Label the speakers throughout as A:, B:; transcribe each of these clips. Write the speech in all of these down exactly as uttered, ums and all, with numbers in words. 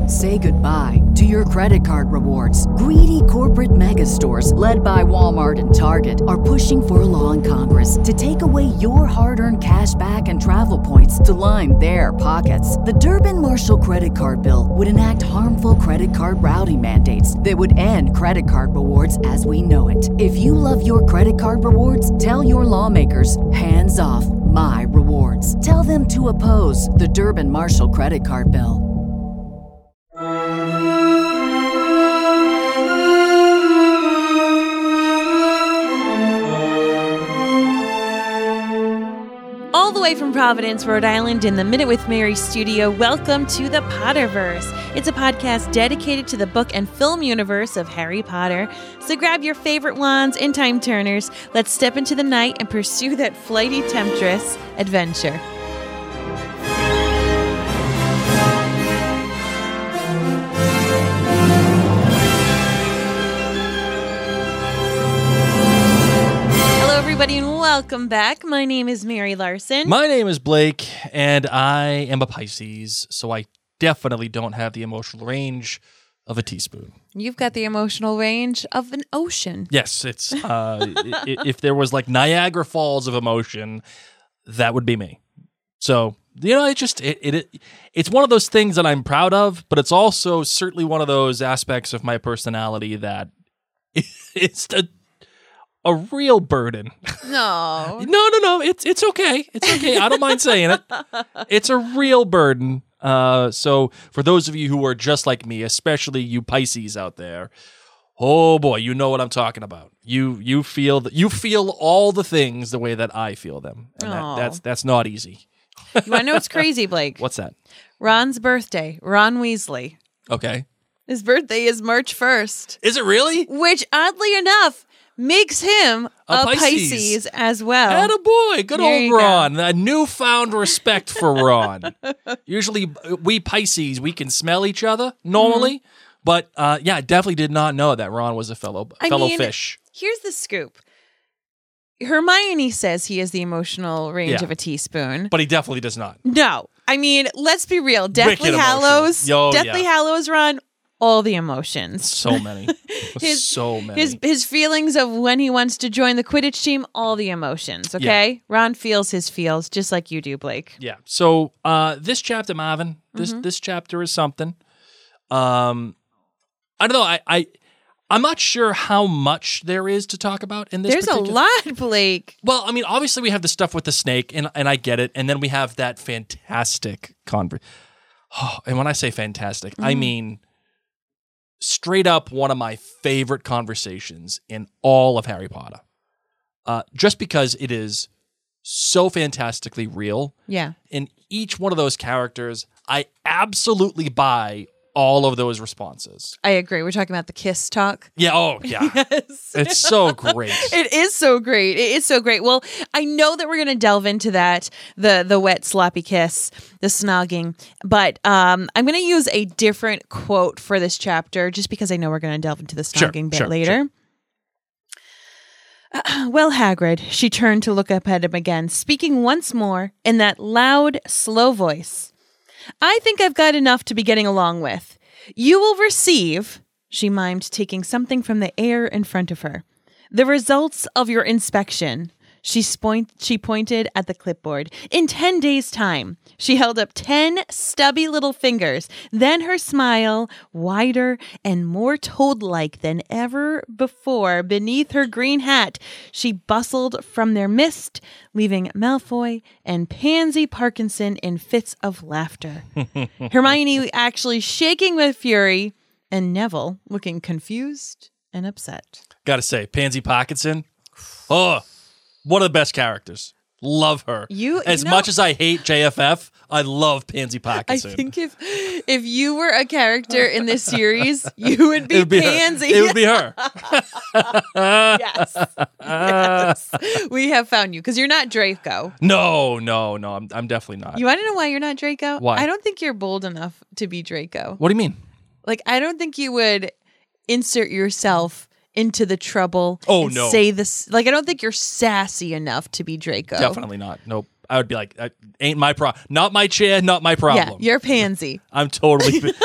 A: Say goodbye to your credit card rewards. Greedy corporate mega stores, led by Walmart and Target, are pushing for a law in Congress to take away your hard-earned cash back and travel points to line their pockets. The Durbin-Marshall credit card bill would enact harmful credit card routing mandates that would end credit card rewards as we know it. If you love your credit card rewards, tell your lawmakers, hands off my rewards. Tell them to oppose the Durbin-Marshall credit card bill.
B: All the way from Providence, Rhode Island, in the Minute with Mary studio, welcome to the Potterverse. It's a podcast dedicated to the book and film universe of Harry Potter. So grab your favorite wands and time turners. Let's step into the night and pursue that flighty temptress adventure. Everybody, and welcome back. My name is Mary Larson.
C: My name is Blake, and I am a Pisces, so I definitely don't have the emotional range of a teaspoon.
B: You've got the emotional range of an ocean.
C: Yes, it's uh, if there was like Niagara Falls of emotion, that would be me. So, you know, it just it, it it's one of those things that I'm proud of, but it's also certainly one of those aspects of my personality that it's a A real burden.
B: No.
C: no, no, no. It's it's okay. It's okay. I don't mind saying it. It's a real burden. Uh, so for those of you who are just like me, especially you Pisces out there, oh boy, you know what I'm talking about. You you feel that you feel all the things the way that I feel them, and that, that's that's not easy.
B: You want to know what's crazy, Blake?
C: What's that?
B: Ron's birthday. Ron Weasley.
C: Okay.
B: His birthday is March first.
C: Is it really?
B: Which, oddly enough, makes him a, a Pisces. Pisces as well.
C: Attaboy. Good
B: there
C: old Ron. Go. A newfound respect for Ron. Usually, we Pisces, we can smell each other normally. Mm-hmm. But, uh, yeah, I definitely did not know that Ron was a fellow
B: I
C: fellow
B: mean,
C: fish.
B: Here's the scoop. Hermione says he has the emotional range
C: yeah.
B: of a teaspoon.
C: But he definitely does not.
B: No. I mean, let's be real. Deathly
C: Wicked
B: Hallows.
C: Yo,
B: Deathly
C: yeah.
B: Hallows, Ron. All the emotions.
C: So many.
B: his,
C: so many.
B: His his feelings of when he wants to join the Quidditch team, all the emotions, okay? Yeah. Ron feels his feels, just like you do, Blake.
C: Yeah. So uh, this chapter, Marvin, this mm-hmm. this chapter is something. Um, I don't know. I, I, I'm not sure how much there is to talk about in this
B: There's
C: particular...
B: a lot, Blake.
C: Well, I mean, obviously we have the stuff with the snake, and, and I get it. And then we have that fantastic conversation. Oh, and when I say fantastic, mm. I mean... straight up one of my favorite conversations in all of Harry Potter. Uh, just because it is so fantastically real.
B: Yeah.
C: In each one of those characters, I absolutely buy all of those responses.
B: I agree. We're talking about the kiss talk.
C: Yeah. Oh, yeah. Yes. It's so great.
B: It is so great. It is so great. Well, I know that we're going to delve into that, the the wet, sloppy kiss, the snogging, but um, I'm going to use a different quote for this chapter just because I know we're going to delve into the snogging
C: sure,
B: bit
C: sure,
B: later.
C: Sure.
B: Uh, well, Hagrid, she turned to look up at him again, speaking once more in that loud, slow voice. I think I've got enough to be getting along with. You will receive, she mimed, taking something from the air in front of her, the results of your inspection. She, spoint- she pointed at the clipboard. In ten days' time, she held up ten stubby little fingers. Then her smile, wider and more toad-like than ever before, beneath her green hat, she bustled from their midst, leaving Malfoy and Pansy Parkinson in fits of laughter. Hermione actually shaking with fury, and Neville looking confused and upset.
C: Gotta say, Pansy Parkinson, oh, one of the best characters. Love her.
B: You,
C: as
B: you know,
C: much as I hate J F F, I love Pansy
B: I
C: Parkinson.
B: think if if you were a character in this series, you would be,
C: it would be
B: Pansy.
C: Her. It would be her.
B: Yes. Yes. We have found you because you're not Draco.
C: No, no, no. I'm I'm definitely not.
B: You want to know why you're not Draco?
C: Why?
B: I don't think you're bold enough to be Draco.
C: What do you mean?
B: Like, I don't think you would insert yourself into the trouble.
C: Oh,
B: and
C: no.
B: Say this. Like, I don't think you're sassy enough to be Draco.
C: Definitely not. Nope. I would be like, ain't my problem. Not my chair, not my problem.
B: Yeah, you're Pansy.
C: I'm totally.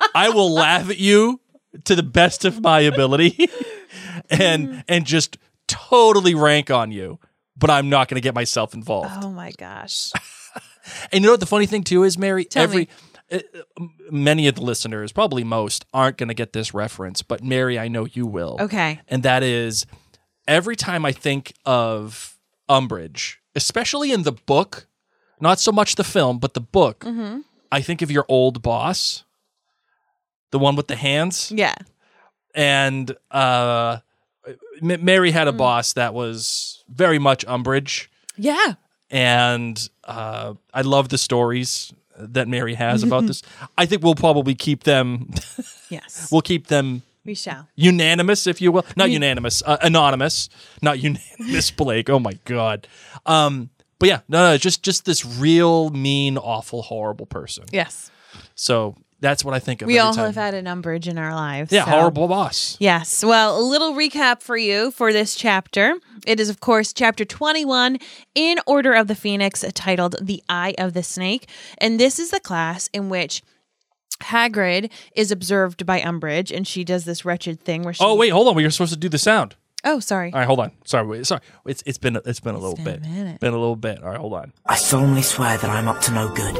C: I will laugh at you to the best of my ability and and just totally rank on you, but I'm not going to get myself involved.
B: Oh my gosh.
C: And you know what the funny thing too is, Mary?
B: Tell
C: every
B: me.
C: Uh, many of the listeners, probably most, aren't going to get this reference, but Mary, I know you will.
B: Okay.
C: And that is every time I think of Umbridge, especially in the book, not so much the film, but the book,
B: Mm-hmm.
C: I think of your old boss, the one with the hands.
B: Yeah.
C: And uh, M- Mary had a
B: Mm.
C: boss that was very much Umbridge.
B: Yeah.
C: And uh, I love the stories that Mary has about this. I think we'll probably keep them.
B: Yes.
C: We'll keep them
B: We shall.
C: unanimous, if you will. Not
B: We-
C: unanimous, uh, anonymous. Not unanimous, Blake. Oh my god. Um, but yeah, no, no, just just this real mean, awful, horrible person.
B: Yes.
C: So that's what I think of.
B: We
C: every
B: all
C: time.
B: have had an Umbridge in our lives.
C: Yeah,
B: so-
C: horrible boss.
B: Yes. Well, a little recap for you for this chapter. It is, of course, chapter twenty-one in Order of the Phoenix, titled The Eye of the Snake. And this is the class in which Hagrid is observed by Umbridge, and she does this wretched thing where she...
C: Oh wait, hold on. We were supposed to do the sound.
B: Oh, sorry.
C: All right, hold on. Sorry, wait, sorry. It's it's been it's been a little
B: been a
C: bit.
B: minute.
C: Been a little bit. All right, hold on.
D: I solemnly swear that I'm up to no good.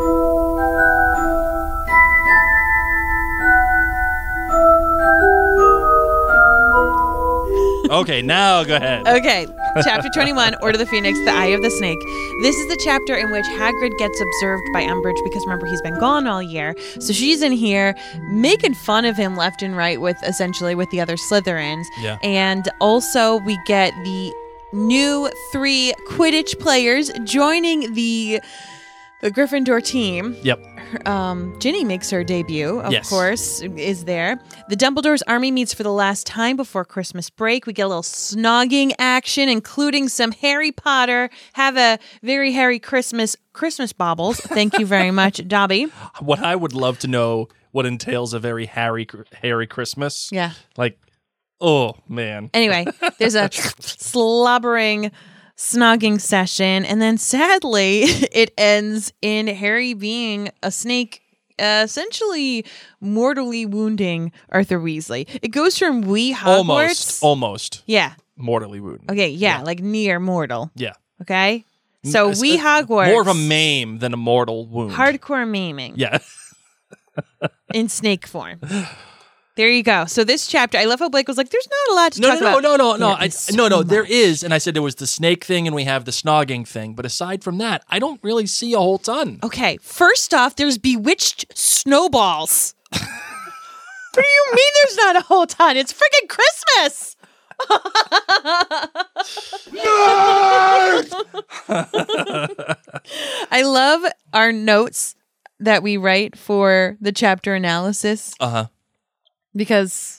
C: Okay, now go ahead.
B: Okay, chapter twenty-one, Order of the Phoenix, The Eye of the Snake. This is the chapter in which Hagrid gets observed by Umbridge because remember, he's been gone all year. So she's in here making fun of him left and right with essentially with the other Slytherins.
C: Yeah.
B: And also we get the new three Quidditch players joining the the Gryffindor team.
C: Yep.
B: Um, Ginny makes her debut, of
C: Yes.
B: course, is there. The Dumbledore's army meets for the last time before Christmas break. We get a little snogging action, including some Harry Potter. Have a very Harry Christmas Christmas baubles. Thank you very much, Dobby.
C: What I would love to know what entails a very Harry Harry Christmas.
B: Yeah.
C: Like, oh man.
B: Anyway, there's a slobbering snogging session, and then sadly, it ends in Harry being a snake, uh, essentially mortally wounding Arthur Weasley. It goes from wee Hogwarts.
C: Almost. Almost.
B: Yeah.
C: Mortally wounded.
B: Okay. Yeah, like near mortal.
C: Yeah.
B: Okay. So
C: It's-
B: wee
C: it's
B: Hogwarts.
C: More of a maim than a mortal wound.
B: hardcore maiming
C: Yeah.
B: in snake form. There you go. So this chapter, I love how Blake was like, "There's not a lot to
C: No,
B: talk
C: no, no,
B: about."
C: no, no, no,
B: There
C: I,
B: is so
C: no, no. There
B: much.
C: is, and I said there was the snake thing, and we have the snogging thing. But aside from that, I don't really see a whole ton.
B: Okay, first off, there's bewitched snowballs. What do you mean there's not a whole ton? It's freaking Christmas. I love our notes that we write for the chapter analysis
C: Uh huh.
B: because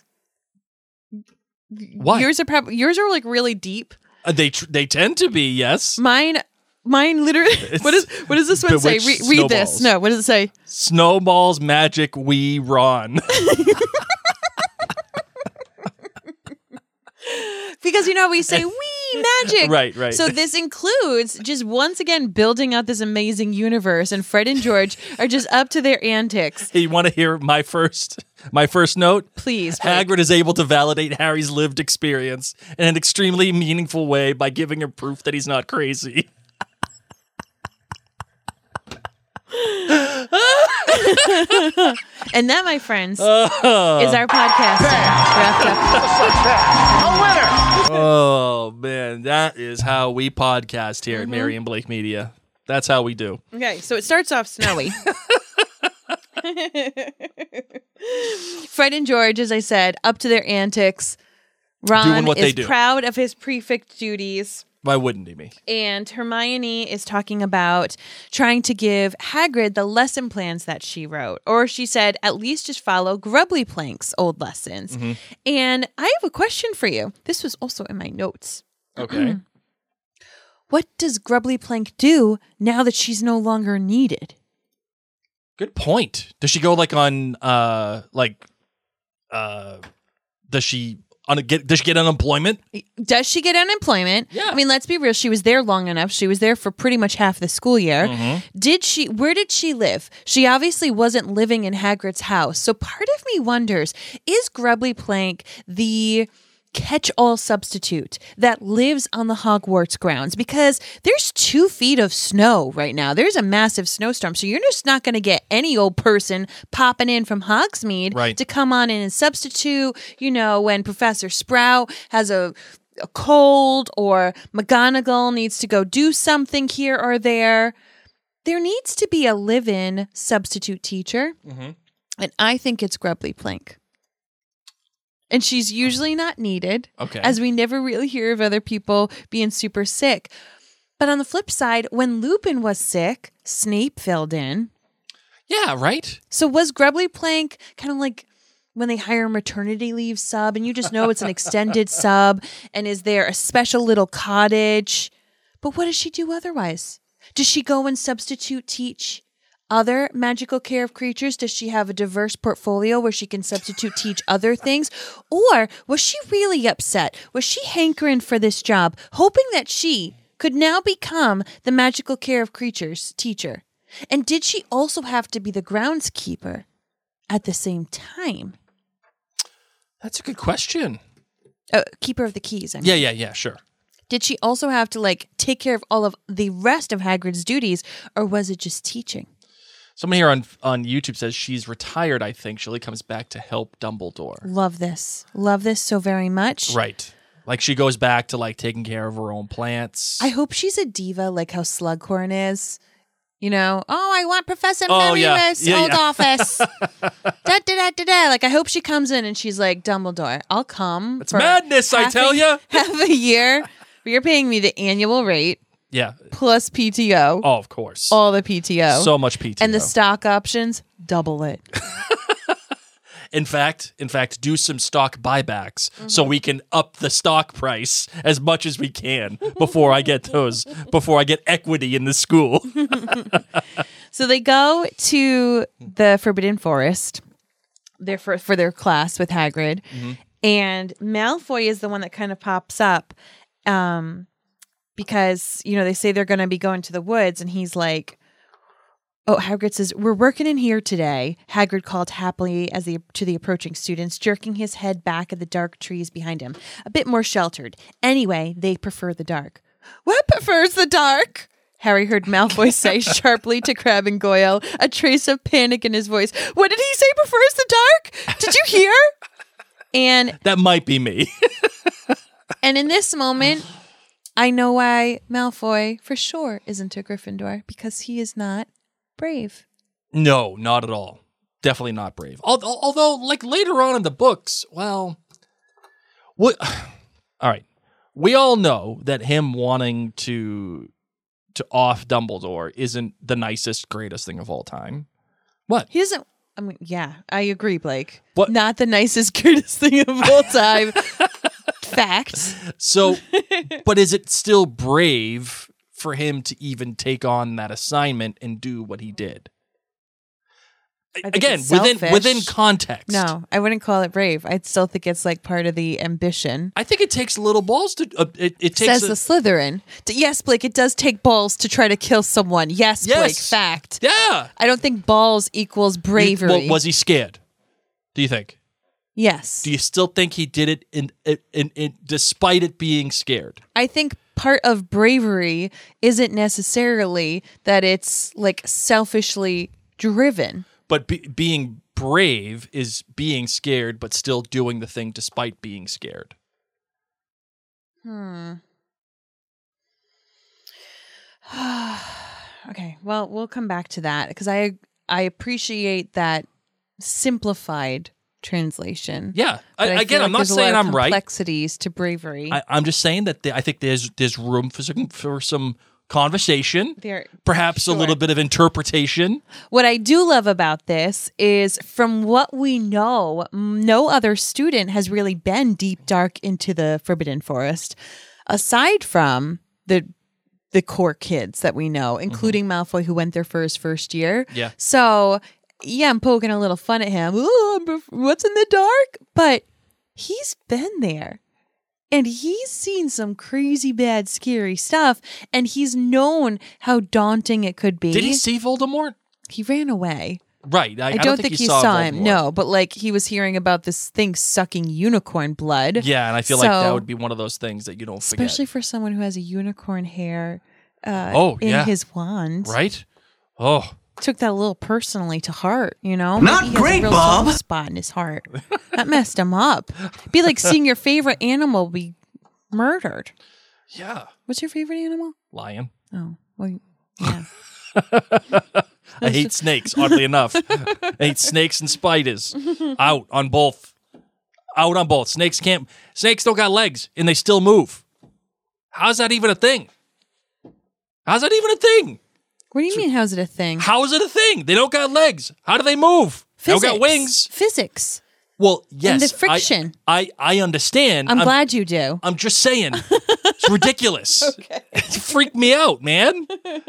C: Why?
B: yours are prob- yours are like really deep.
C: Uh, they tr- they tend to be, yes.
B: Mine mine literally what is what does this one say?
C: Bewitched
B: Re- read this.
C: snowballs.
B: No, what does it say?
C: Snowballs, magic, we run.
B: Because, you know, we say, wee, magic.
C: Right, right.
B: So this includes just once again building out this amazing universe, and Fred and George are just up to their antics.
C: Hey, you want to hear my first my first note?
B: Please, Blake.
C: Hagrid is able to validate Harry's lived experience in an extremely meaningful way by giving him proof that he's not crazy.
B: And that, my friends,
C: Oh,
B: is our podcast wrapped up.
C: oh man, that is how we podcast here
B: Mm-hmm.
C: at Mary and Blake Media. That's how we do.
B: Okay, so it starts off snowy. Fred and George, as I said, up to their antics. Ron
C: Doing what they
B: is
C: do.
B: proud of his prefect duties.
C: Why wouldn't he be?
B: And Hermione is talking about trying to give Hagrid the lesson plans that she wrote. Or she said, at least just follow Grubbly Plank's old lessons.
C: Mm-hmm.
B: And I have a question for you. This was also in my notes.
C: Okay.
B: What does Grubbly Plank do now that she's no longer needed?
C: Good point. Does she go like on uh like uh does she On a, get, does she get unemployment?
B: Does she get unemployment?
C: Yeah.
B: I mean, let's be real. She was there long enough. She was there for pretty much half the school year.
C: Mm-hmm.
B: Did she? Where did she live? She obviously wasn't living in Hagrid's house. So part of me wonders, is Grubbly Plank the catch-all substitute that lives on the Hogwarts grounds? Because there's two feet of snow right now. There's a massive snowstorm. So you're just not going to get any old person popping in from Hogsmeade
C: Right.
B: to come on in and substitute, you know, when Professor Sprout has a, a cold or McGonagall needs to go do something here or there. There needs to be a live-in substitute teacher.
C: Mm-hmm.
B: And I think it's Grubbly Plank. And she's usually not needed,
C: Okay.
B: as we never really hear of other people being super sick. But on the flip side, when Lupin was sick, Snape filled in.
C: Yeah, right?
B: So was Grubbly Plank kind of like when they hire a maternity leave sub and you just know it's an extended sub, and is there a special little cottage? But what does she do otherwise? Does she go and substitute teach other magical care of creatures? Does she have a diverse portfolio where she can substitute teach other things? Or was she really upset? Was she hankering for this job, hoping that she could now become the magical care of creatures teacher? And did she also have to be the groundskeeper at the same time?
C: That's a good question.
B: Uh, keeper of the keys, I mean.
C: Yeah, yeah, yeah, sure.
B: Did she also have to, like, take care of all of the rest of Hagrid's duties, or was it just teaching?
C: Someone here on on YouTube says she's retired, I think. She only comes back to help Dumbledore.
B: Love this. Love this so very much.
C: Right. Like she goes back to like taking care of her own plants.
B: I hope she's a diva like how Slughorn is. You know, oh, I want Professor
C: Oh,
B: Mebius,
C: yeah. Yeah,
B: old
C: yeah.
B: office. da, da, da, da, da. Like, I hope she comes in and she's like, Dumbledore, I'll come.
C: It's
B: for
C: madness, I
B: half
C: tell
B: a-
C: ya.
B: Half a year. But you're paying me the annual rate
C: yeah.
B: plus P T O.
C: Oh, of course.
B: All the P T O.
C: So much P T O.
B: And the stock options, double it.
C: In fact, in fact, do some stock buybacks
B: Mm-hmm.
C: so we can up the stock price as much as we can before I get those, before I get equity in the school.
B: So they go to the Forbidden Forest there for, for their class with Hagrid.
C: Mm-hmm.
B: And Malfoy is the one that kind of pops up um, because, you know, they say they're going to be going to the woods. And he's like, oh, Hagrid says, we're working in here today. Hagrid called happily as the to the approaching students, jerking his head back at the dark trees behind him, a bit more sheltered. Anyway, they prefer the dark. What prefers the dark? Harry heard Malfoy say sharply to Crabbe and Goyle, a trace of panic in his voice. What did he say prefers the dark? Did you hear? And
C: That might be me.
B: and in this moment, I know why Malfoy for sure isn't a Gryffindor, because he is not brave.
C: No, not at all. Definitely not brave. Al- al- Although, like later on in the books, well, what? All right, we all know that him wanting to to off Dumbledore isn't the nicest, greatest thing of all time. What?
B: He doesn't. I mean, yeah, I agree, Blake.
C: What-
B: Not the nicest, greatest thing of all time. Fact.
C: So, but is it still brave for him to even take on that assignment and do what he did?
B: think
C: Again,
B: it's
C: within
B: selfish.
C: within context.
B: No, I wouldn't call it brave. I'd still think it's like part of the ambition.
C: I think it takes little balls to. Uh, it, it takes.
B: Says
C: a-
B: the Slytherin. D- Yes, Blake, it does take balls to try to kill someone. Yes,
C: Yes.
B: Blake, fact.
C: yeah.
B: I don't think balls equals bravery.
C: Well, was he scared? Do you think?
B: yes.
C: Do you still think he did it in, in, in, in despite it being scared?
B: I think part of bravery isn't necessarily that it's like selfishly driven.
C: But be, being brave is being scared, but still doing the thing despite being scared.
B: Hmm. Okay, well, we'll come back to that because I I appreciate that simplified translation.
C: Yeah.
B: But
C: I,
B: I
C: again,
B: feel
C: I'm
B: like
C: not
B: there's a lot
C: saying
B: of
C: I'm right.
B: Complexities to bravery.
C: I, I'm just saying that the, I think there's there's room for some, for some conversation,
B: There-
C: perhaps
B: sure.
C: a little bit of interpretation.
B: What I do love about this is from what we know, no other student has really been deep dark into the Forbidden Forest, aside from the the core kids that we know, including Malfoy, who went there for his first year.
C: Yeah.
B: So, yeah, I'm poking a little fun at him. Ooh, I'm bef- what's in the dark? But he's been there. And he's seen some crazy bad, scary stuff. And he's known how daunting it could be.
C: Did he see Voldemort?
B: He ran away.
C: Right. I,
B: I,
C: I
B: don't,
C: don't
B: think,
C: think
B: he
C: saw,
B: saw
C: Voldemort.
B: him. No, but like he was hearing about this thing sucking unicorn blood.
C: Yeah, and I feel like that
B: So-
C: would be one of those things that you don't forget.
B: Especially for someone who has a unicorn hair uh,
C: Oh,
B: in
C: yeah.
B: his wand.
C: Right? Oh,
B: Took that a little personally to heart, you know?
D: Not
B: Maybe he has
D: great,
B: a real
D: Bob.
B: soft spot in his heart. That messed him up. Be like seeing your favorite animal be murdered.
C: yeah.
B: What's your favorite animal?
C: Lion.
B: Oh, well, yeah.
C: I hate snakes, oddly enough. I hate snakes and spiders. Out on both. Out on both. Snakes can't snakes don't got legs and they still move. How's that even a thing? How's that even a thing?
B: What do you mean, how's it a thing?
C: How is it a thing? They don't got legs. How do they move? They don't got wings.
B: Physics.
C: Well, yes.
B: the friction.
C: I, I, I understand.
B: I'm, glad you do.
C: I'm just saying. It's ridiculous. Okay. It freaked me out, man.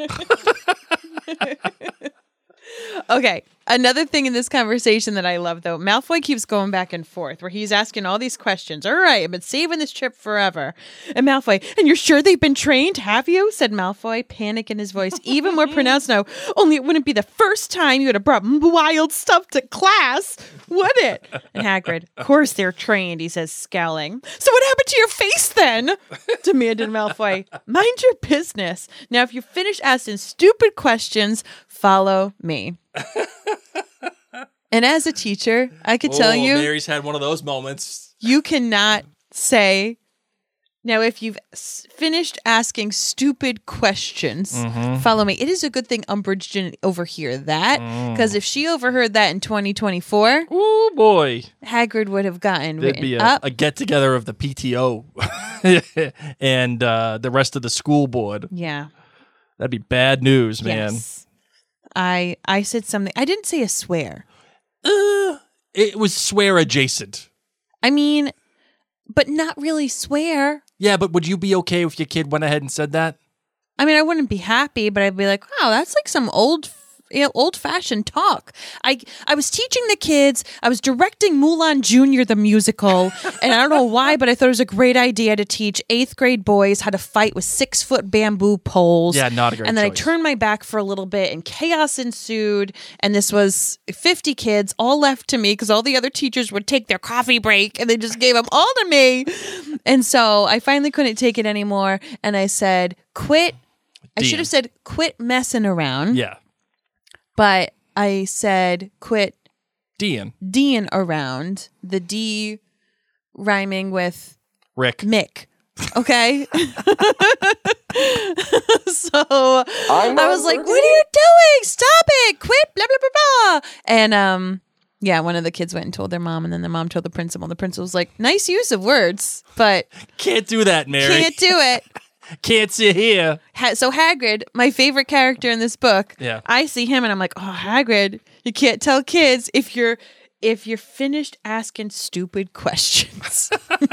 B: Okay. Another thing in this conversation that I love, though, Malfoy keeps going back and forth where he's asking all these questions. All right, I've been saving this trip forever. And Malfoy, and you're sure they've been trained, have you? Said Malfoy, panic in his voice, even more pronounced now. Only it wouldn't be the first time you would have brought wild stuff to class, would it? And Hagrid, of course they're trained, he says, scowling. So what happened to your face then? Demanded Malfoy. Mind your business. Now, if you finish asking stupid questions, follow me. And as a teacher, I could tell
C: Oh,
B: you,
C: Mary's had one of those moments.
B: you cannot say, now if you've s- finished asking stupid questions,
C: Mm-hmm.
B: follow me. It is a good thing Umbridge didn't overhear that, because
C: Mm.
B: if she overheard that in twenty twenty-four,
C: Oh boy.
B: Hagrid would have gotten
C: There'd
B: written
C: be a,
B: up.
C: a get together of the P T O and uh, the rest of the school board.
B: Yeah.
C: That'd be bad news, man.
B: Yes. I I said something. I didn't say a swear.
C: Uh, it was swear adjacent.
B: I mean, but not really swear.
C: Yeah, but would you be okay if your kid went ahead and said that?
B: I mean, I wouldn't be happy, but I'd be like, wow, that's like some old, you know, old-fashioned talk. I I was teaching the kids. I was directing Mulan Junior the musical, and I don't know why, but I thought it was a great idea to teach eighth grade boys how to fight with six-foot bamboo poles.
C: Yeah, not a great
B: And then
C: choice.
B: I turned my back for a little bit, and chaos ensued. And this was fifty kids, all left to me because all the other teachers would take their coffee break, and they just gave them all to me. And so I finally couldn't take it anymore, and I said, "Quit." I
C: Dean.
B: should have said, "Quit messing around."
C: Yeah.
B: But I said, quit
C: Dean.
B: D'ing around. The D rhyming with
C: Rick.
B: Mick. Okay? So I was like, what are you doing? Stop it. Quit. Blah, blah, blah, blah. And um, yeah, one of the kids went and told their mom, and then their mom told the principal. The principal was like, nice use of words, but
C: Can't do that, Mary.
B: can't do it.
C: Can't sit here.
B: Ha- so Hagrid, my favorite character in this book,
C: Yeah.
B: I see him and I'm like, oh, Hagrid, you can't tell kids if you're if you're finished asking stupid questions.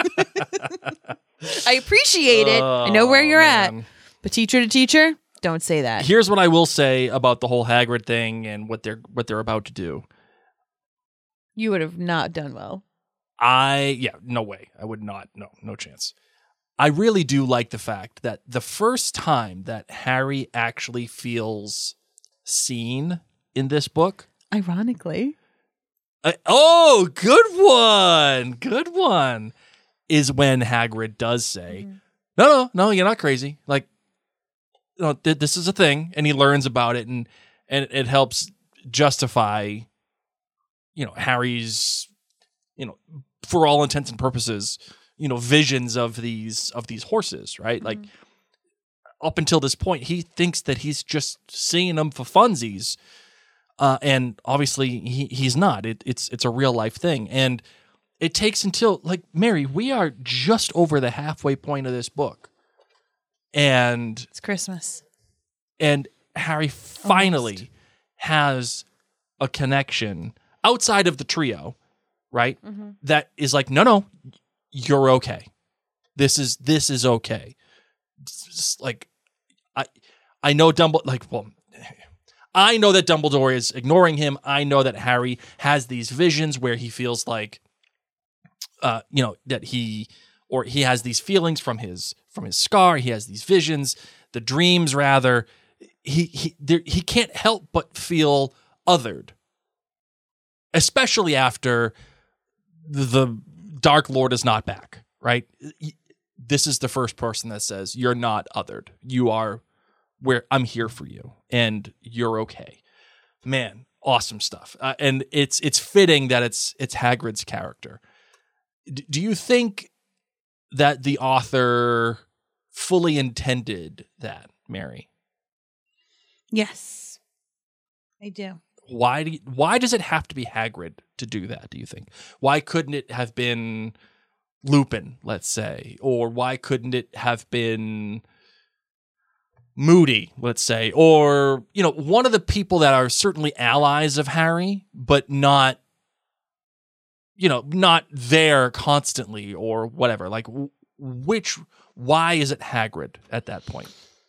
B: I appreciate it. I know where
C: Oh,
B: you're at.
C: man.
B: But teacher to teacher, don't say that.
C: Here's what I will say about the whole Hagrid thing and what they're what they're about to do.
B: You would have not done well.
C: I yeah, no way. I would not. No, no chance. I really do like the fact that the first time that Harry actually feels seen in this book.
B: Ironically.
C: Uh, oh, good one. Good one. Is when Hagrid does say,
B: Mm-hmm.
C: no, no, no, you're not crazy. Like, you know, th- this is a thing. And he learns about it and, and it helps justify, you know, Harry's, you know, for all intents and purposes, you know, visions of these, of these horses, right?
B: Mm-hmm.
C: Like up until this point, he thinks that he's just seeing them for funsies. Uh, and obviously he, he's not. It, it's it's a real life thing. And it takes until, like, Mary, we are just over the halfway point of this book. And
B: It's Christmas.
C: and Harry finally
B: Almost.
C: has a connection outside of the trio, right? That is like, no, no, you're okay. This is this is okay. It's just like I I know Dumbledore, like, well, I know that Dumbledore is ignoring him. I know that Harry has these visions where he feels like uh, you know, that he or he has these feelings from his from his scar. He has these visions, the dreams rather. He he there, he can't help but feel othered, especially after the Dark Lord is not back. Right. This is the first person that says you're not othered. You are where I'm here for you, and you're okay. Man, awesome stuff. Uh, and it's it's fitting that it's it's Hagrid's character. D- do you think that the author fully intended that, Mary?
B: Yes, I do.
C: Why do you, why does it have to be Hagrid to do that, do you think? Why couldn't it have been Lupin, let's say? Or why couldn't it have been Moody, let's say? Or, you know, one of the people that are certainly allies of Harry, but not, you know, not there constantly or whatever. Like, which, why is it Hagrid at that point?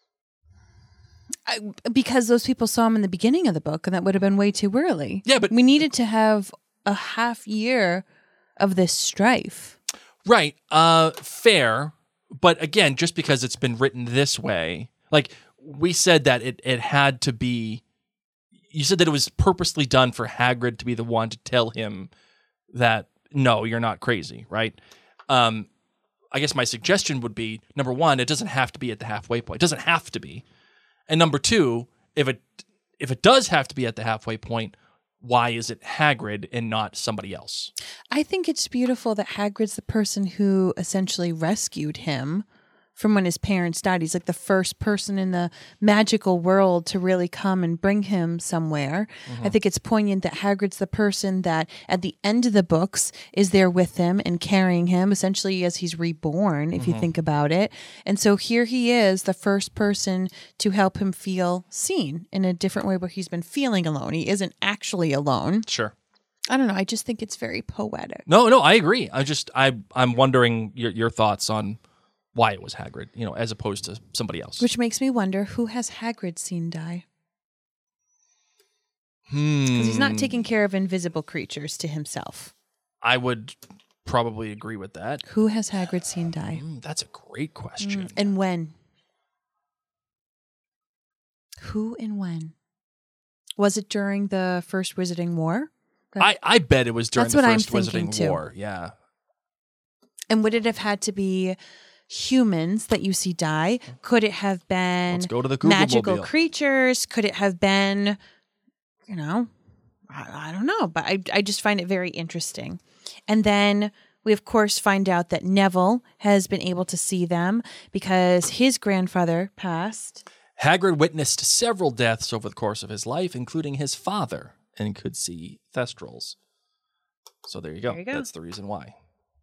B: I, because those people saw him in the beginning of the book, and that would have been way too early.
C: Yeah, but
B: we needed to have a half year of this strife.
C: Right. Uh, fair. But again, just because it's been written this way, like we said that it, it had to be, you said that it was purposely done for Hagrid to be the one to tell him that, no, you're not crazy, right? Um, I guess my suggestion would be, number one, it doesn't have to be at the halfway point. It doesn't have to be. And number two, if it if it does have to be at the halfway point, why is it Hagrid and not somebody else?
B: I think it's beautiful that Hagrid's the person who essentially rescued him from when his parents died. He's like the first person in the magical world to really come and bring him somewhere. Mm-hmm. I think it's poignant that Hagrid's the person that at the end of the books is there with him and carrying him essentially as he's reborn, if mm-hmm. you think about it. And so here he is, the first person to help him feel seen in a different way where he's been feeling alone. He isn't actually alone.
C: Sure.
B: I don't know. I just think it's very poetic.
C: No, no, I agree. I just, I, I'm wondering your, your thoughts on why it was Hagrid, you know, as opposed to somebody else.
B: Which makes me wonder, who has Hagrid seen die?
C: Hmm.
B: Because he's not taking care of invisible creatures to himself.
C: I would probably agree with that.
B: Who has Hagrid seen die?
C: Mm, that's a great question.
B: Mm, and when? Who and when? Was it during the First Wizarding War?
C: I, I bet it was during
B: That's
C: the
B: what
C: First
B: I'm thinking
C: Wizarding
B: too.
C: War. Yeah.
B: And would it have had to be humans that you see die? Could it have been
C: Let's go to the Google
B: magical
C: mobile.
B: creatures? Could it have been, you know, I, I don't know, but I, I just find it very interesting. And then we, of course, find out that Neville has been able to see them because his grandfather passed.
C: Hagrid witnessed several deaths over the course of his life, including his father, and could see Thestrals. So there you go.
B: There you go.
C: That's the reason why.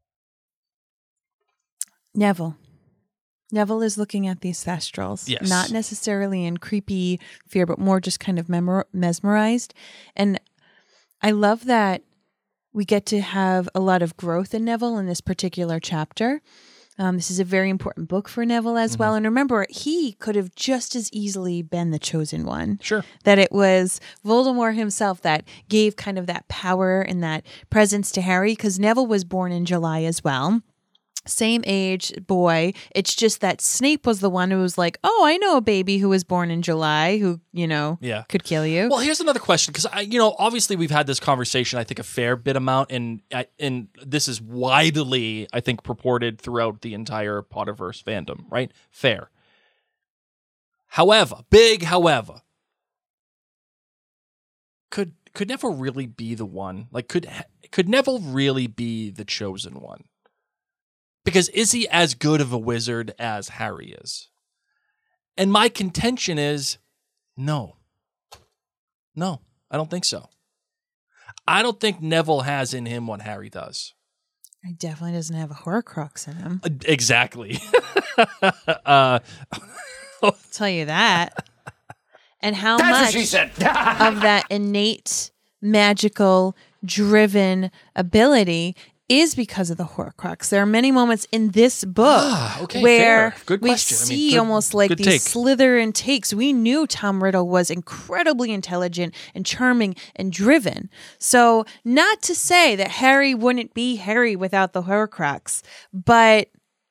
B: Neville. Neville is looking at these Thestrals,
C: yes.
B: Not necessarily in creepy fear, but more just kind of memor- mesmerized. And I love that we get to have a lot of growth in Neville in this particular chapter. Um, this is a very important book for Neville as mm-hmm. well. And remember, he could have just as easily been the chosen one.
C: Sure.
B: That it was Voldemort himself that gave kind of that power and that presence to Harry, because Neville was born in July as well. Same age boy. It's just that Snape was the one who was like, oh, I know a baby who was born in July who, you know,
C: yeah.
B: could kill you.
C: Well, here's another question, because, I, you know, obviously we've had this conversation, I think, a fair bit amount, and and this is widely, I think, purported throughout the entire Potterverse fandom, right? Fair. However, big however, could could Neville really be the one? Like, could could Neville really be the chosen one? Because is he as good of a wizard as Harry is? And my contention is, no. No, I don't think so. I don't think Neville has in him what Harry does.
B: He definitely doesn't have a Horcrux in him.
C: Uh, exactly. uh,
B: I'll tell you that. And how
D: That's
B: much
D: what she said.
B: of that innate, magical, driven ability is because of the Horcrux. There are many moments in this book
C: Ah, okay,
B: where
C: fair. Good
B: we
C: question. I mean,
B: see
C: good-
B: almost like
C: good
B: these
C: take.
B: Slytherin takes. We knew Tom Riddle was incredibly intelligent and charming and driven. So not to say that Harry wouldn't be Harry without the Horcrux, but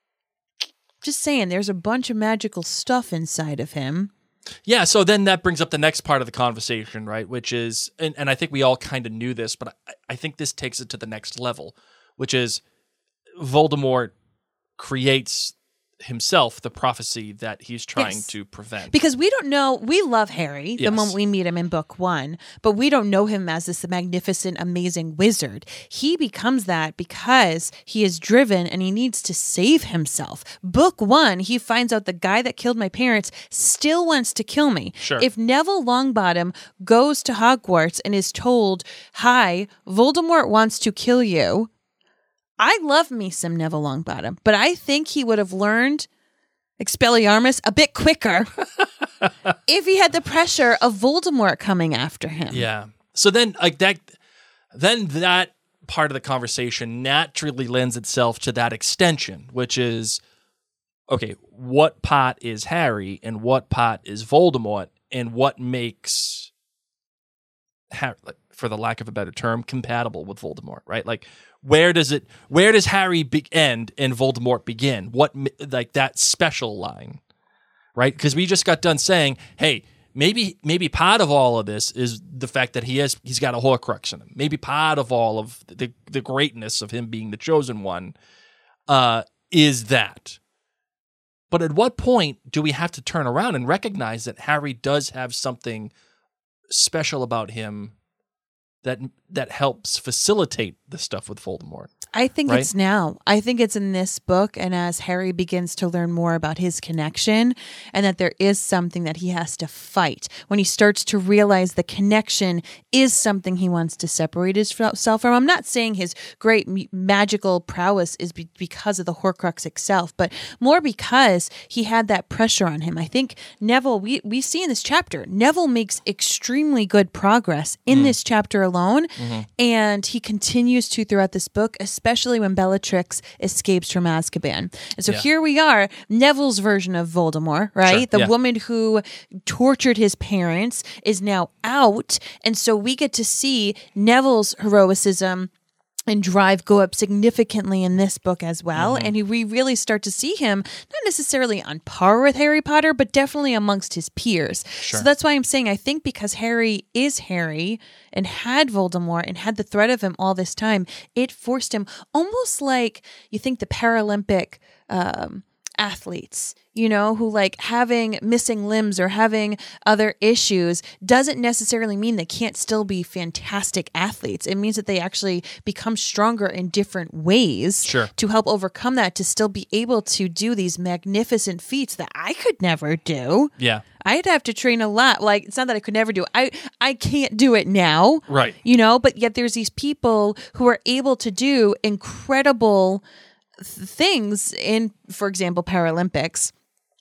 B: just saying there's a bunch of magical stuff inside of him.
C: Yeah, so then that brings up the next part of the conversation, right? Which is, and, and I think we all kind of knew this, but I, I think this takes it to the next level, which is Voldemort creates himself the prophecy that he's trying
B: Yes.
C: to prevent.
B: Because we don't know, we love Harry the
C: Yes.
B: moment we meet him in book one, but we don't know him as this magnificent, amazing wizard. He becomes that because he is driven and he needs to save himself. Book one, he finds out the guy that killed my parents still wants to kill me.
C: Sure.
B: If Neville Longbottom goes to Hogwarts and is told, hi, Voldemort wants to kill you, I love me some Neville Longbottom, but I think he would have learned Expelliarmus a bit quicker if he had the pressure of Voldemort coming after him.
C: Yeah. So then, like that, then that part of the conversation naturally lends itself to that extension, which is, okay, what part is Harry and what part is Voldemort, and what makes Harry, like, for the lack of a better term, compatible with Voldemort, right? Like, where does it, where does Harry be- end and Voldemort begin? What, ma- like that special line, right? Because we just got done saying, hey, maybe, maybe part of all of this is the fact that he has, he's got a Horcrux in him. Maybe part of all of the the greatness of him being the chosen one, uh, is that. But at what point do we have to turn around and recognize that Harry does have something special about him that that helps facilitate the stuff with Voldemort?
B: I think
C: Right?
B: it's now. I think it's in this book, and as Harry begins to learn more about his connection, and that there is something that he has to fight. When he starts to realize the connection is something he wants to separate himself from. I'm not saying his great m- magical prowess is be- because of the Horcrux itself, but more because he had that pressure on him. I think Neville, we, we see in this chapter, Neville makes extremely good progress in this chapter alone, and he continues to throughout this book, especially when Bellatrix escapes from Azkaban. And so
C: Yeah.
B: here we are, Neville's version of Voldemort, right?
C: Sure,
B: The
C: yeah.
B: woman who tortured his parents is now out. And so we get to see Neville's heroicism and drive go up significantly in this book as well.
C: Mm-hmm.
B: And he, we really start to see him not necessarily on par with Harry Potter, but definitely amongst his peers.
C: Sure.
B: So that's why I'm saying I think because Harry is Harry and had Voldemort and had the threat of him all this time, it forced him almost like you think the Paralympic um, athletes, you know, who like having missing limbs or having other issues doesn't necessarily mean they can't still be fantastic athletes. It means that they actually become stronger in different ways
C: Sure.
B: to help overcome that, to still be able to do these magnificent feats that I could never do.
C: Yeah.
B: I'd have to train a lot. Like, it's not that I could never do it. I, I can't do it now.
C: Right.
B: You know, but yet there's these people who are able to do incredible th- things in, for example, Paralympics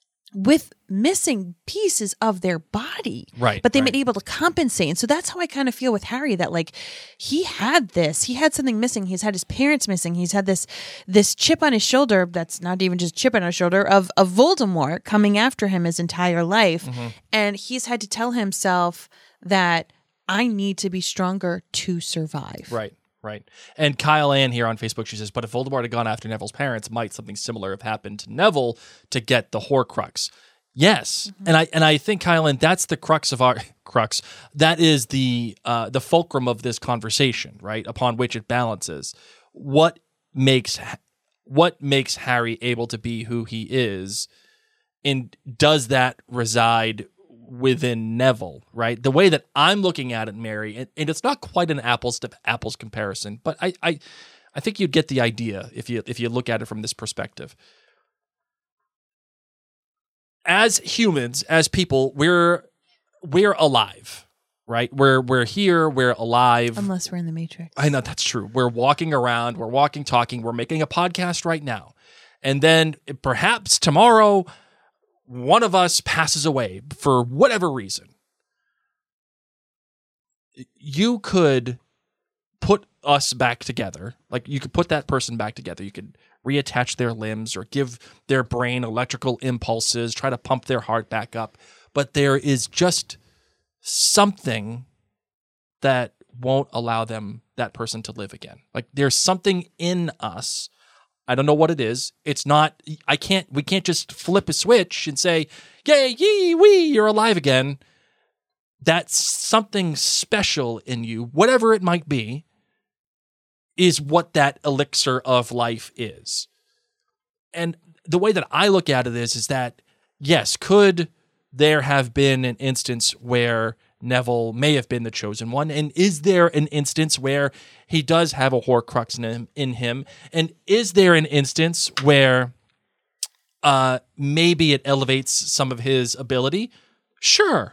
B: with missing pieces of their body.
C: Right,
B: But they've
C: right.
B: been able to compensate. And so that's how I kind of feel with Harry, that like he had this, he had something missing. He's had his parents missing. He's had this, this chip on his shoulder. That's not even just chip on his shoulder of, of Voldemort coming after him his entire life.
C: Mm-hmm.
B: And he's had to tell himself that I need to be stronger to survive.
C: Right, right. And Kyle Ann here on Facebook, she says, but if Voldemort had gone after Neville's parents, might something similar have happened to Neville to get the Horcrux? Yes. And I and I think, Kyle Ann, that's the crux of our crux. That is the uh, the fulcrum of this conversation, right? Upon which it balances. What makes what makes Harry able to be who he is, and does that reside within Neville, right? The way that I'm looking at it, Mary, and, and it's not quite an apples to apples comparison, but I, I, I think you'd get the idea if you if you look at it from this perspective. As humans, as people, we're we're alive, right? We're we're here, we're alive.
B: Unless we're in the Matrix.
C: I know that's true. We're walking around, we're walking, talking, we're making a podcast right now. And then perhaps tomorrow, one of us passes away for whatever reason. You could put us back together. Like you could put that person back together. You could reattach their limbs or give their brain electrical impulses, try to pump their heart back up. But there is just something that won't allow them, that person, to live again. Like there's something in us. I don't know what it is. It's not, I can't, we can't just flip a switch and say, yay, yee, wee, you're alive again. That's something special in you, whatever it might be, is what that elixir of life is. And the way that I look at it is, is that, yes, could there have been an instance where Neville may have been the chosen one? And is there an instance where he does have a Horcrux in him? In him? And is there an instance where uh, maybe it elevates some of his ability? Sure.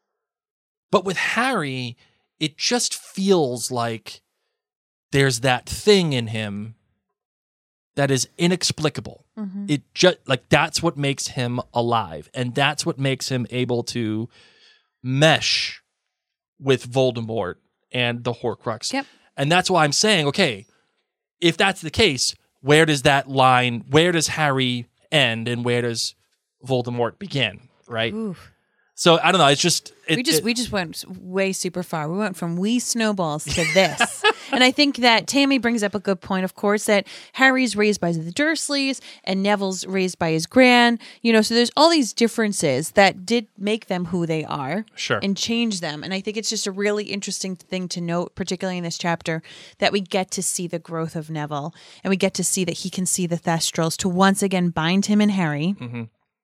C: But with Harry, it just feels like there's that thing in him that is inexplicable. Mm-hmm. It just like that's what makes him alive, and that's what makes him able to mesh with Voldemort and the Horcrux.
B: Yep.
C: And that's why I'm saying, okay, if that's the case, where does that line, where does Harry end and where does Voldemort begin, right?
B: Oof.
C: So I don't know. It's just it,
B: we just
C: it,
B: we just went way super far. We went from wee snowballs to this, and I think that Tammy brings up a good point. Of course, that Harry's raised by the Dursleys and Neville's raised by his gran. You know, so there's all these differences that did make them who they are,
C: sure,
B: and change them. And I think it's just a really interesting thing to note, particularly in this chapter, that we get to see the growth of Neville, and we get to see that he can see the Thestrals to once again bind him and Harry.
C: Mm-hmm.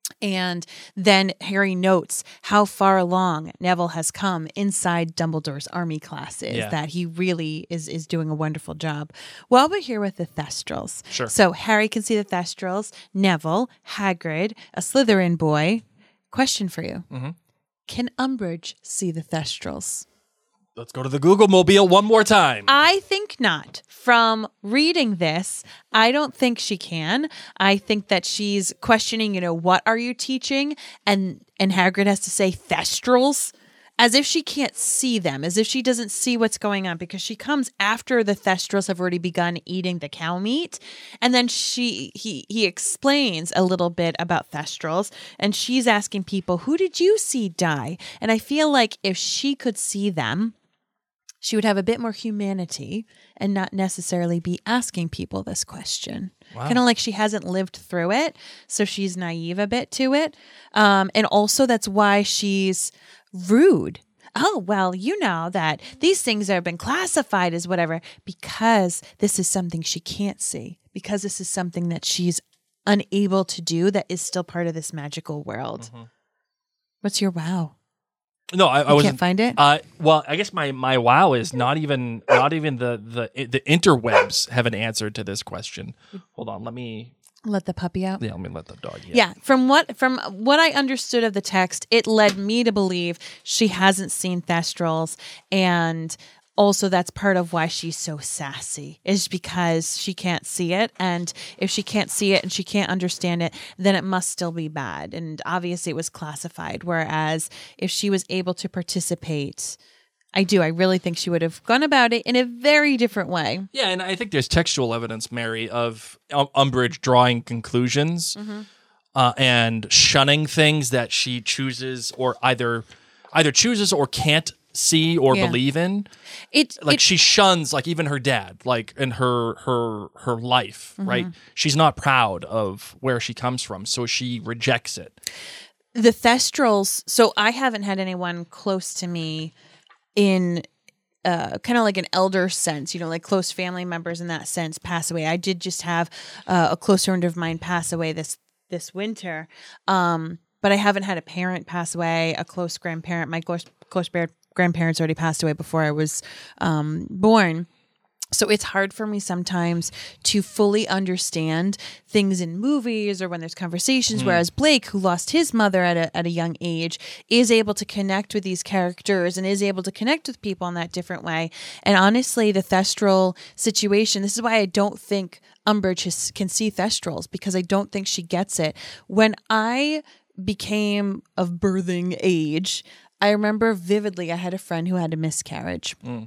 B: And then Harry notes how far along Neville has come inside Dumbledore's army classes,
C: yeah.
B: that he really is is doing a wonderful job. Well, we're here with the Thestrals.
C: Sure.
B: So Harry can see the Thestrals, Neville, Hagrid, a Slytherin boy. Question for you.
C: Mm-hmm.
B: Can Umbridge see the Thestrals?
C: Let's go to the Google Mobile one more time.
B: I think not. From reading this, I don't think she can. I think that she's questioning, you know, what are you teaching? And and Hagrid has to say Thestrals, as if she can't see them, as if she doesn't see what's going on, because she comes after the Thestrals have already begun eating the cow meat. And then she he he explains a little bit about Thestrals, and she's asking people, who did you see die? And I feel like if she could see them, she would have a bit more humanity and not necessarily be asking people this question.
C: Wow.
B: Kind of like she hasn't lived through it, so she's naive a bit to it. Um, and also that's why she's rude. Oh, well, you know that these things have been classified as whatever, because this is something she can't see, because this is something that she's unable to do that is still part of this magical world. Mm-hmm. What's your wow?
C: No, I, I
B: you
C: wasn't.
B: Can't find it.
C: Uh, well, I guess my, my wow is not even not even the, the the interwebs have an answer to this question. Hold on, let me
B: let the puppy out.
C: Yeah, let me let the dog. Yeah.
B: yeah, from what from what I understood of the text, it led me to believe she hasn't seen Thestrals, and also that's part of why she's so sassy, is because she can't see it, and if she can't see it and she can't understand it, then it must still be bad, and obviously it was classified. Whereas if she was able to participate, I do I really think she would have gone about it in a very different way.
C: Yeah, and I think there's textual evidence, Mary, of um, Umbridge drawing conclusions mm-hmm. uh, and shunning things that she chooses or either either chooses or can't see or yeah. believe in.
B: It
C: like
B: it,
C: she shuns like even her dad, like in her her her life, mm-hmm. right? She's not proud of where she comes from, so she rejects it.
B: The Thestrals, so I haven't had anyone close to me in uh, kind of like an elder sense, you know, like close family members in that sense pass away. I did just have uh, a close friend of mine pass away this this winter. Um, but I haven't had a parent pass away, a close grandparent. My close close grandparents already passed away before I was um, born. So it's hard for me sometimes to fully understand things in movies or when there's conversations, mm. whereas Blake, who lost his mother at a, at a young age, is able to connect with these characters and is able to connect with people in that different way. And honestly, the Thestral situation, this is why I don't think Umbridge has, can see Thestrals, because I don't think she gets it. When I became of birthing age, I remember vividly I had a friend who had a miscarriage. Mm.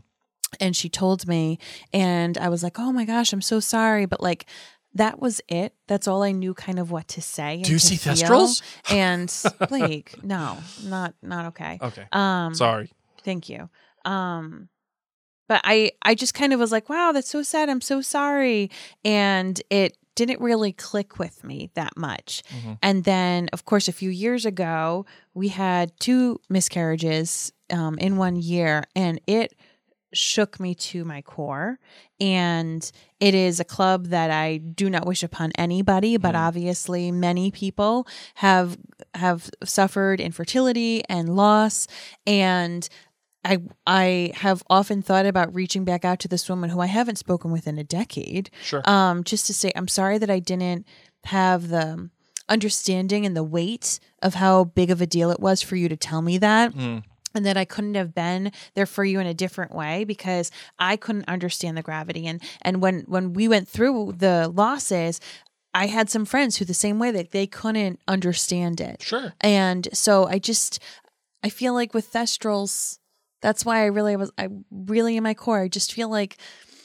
B: and she told me, and I was like, oh my gosh, I'm so sorry. But like, that was it. That's all I knew kind of what to say.
C: Do you see
B: feel.
C: Thestrals?
B: And Blake, no, not, not okay.
C: Okay.
B: Um,
C: Sorry.
B: Thank you. Um, but I, I just kind of was like, wow, that's so sad. I'm so sorry. And it didn't really click with me that much.
C: Mm-hmm.
B: And then, of course, a few years ago, we had two miscarriages um, in one year, and it shook me to my core. And it is a club that I do not wish upon anybody, but
C: Mm.
B: obviously many people have have suffered infertility and loss. And I I have often thought about reaching back out to this woman who I haven't spoken with in a decade.
C: Sure.
B: Um, just to say, I'm sorry that I didn't have the understanding and the weight of how big of a deal it was for you to tell me that.
C: Mm.
B: And that I couldn't have been there for you in a different way because I couldn't understand the gravity. And and when when we went through the losses, I had some friends who the same way that they couldn't understand it.
C: Sure.
B: And so I just I feel like with Thestrals, that's why I really was I really in my core, I just feel like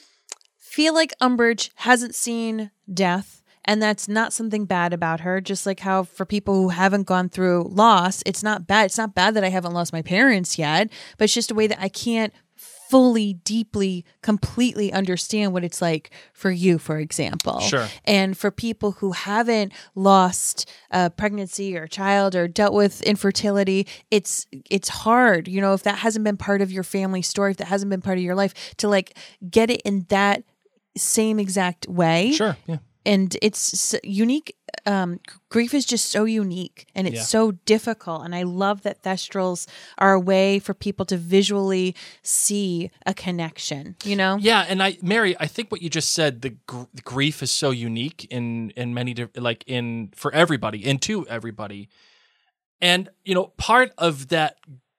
B: feel like Umbridge hasn't seen death. And that's not something bad about her. Just like how for people who haven't gone through loss, it's not bad. It's not bad that I haven't lost my parents yet, but it's just a way that I can't fully, deeply, completely understand what it's like for you, for example.
C: Sure.
B: And for people who haven't lost a pregnancy or a child or dealt with infertility, it's it's hard. You know, if that hasn't been part of your family story, if that hasn't been part of your life, to like get it in that same exact way.
C: Sure. Yeah.
B: And it's unique. Um, grief is just so unique and it's
C: Yeah.
B: so difficult. And I love that Thestrals are a way for people to visually see a connection, you know?
C: Yeah, and I, Mary, I think what you just said, the, gr- the grief is so unique in in many different, like in for everybody, and to everybody, and you know, part of that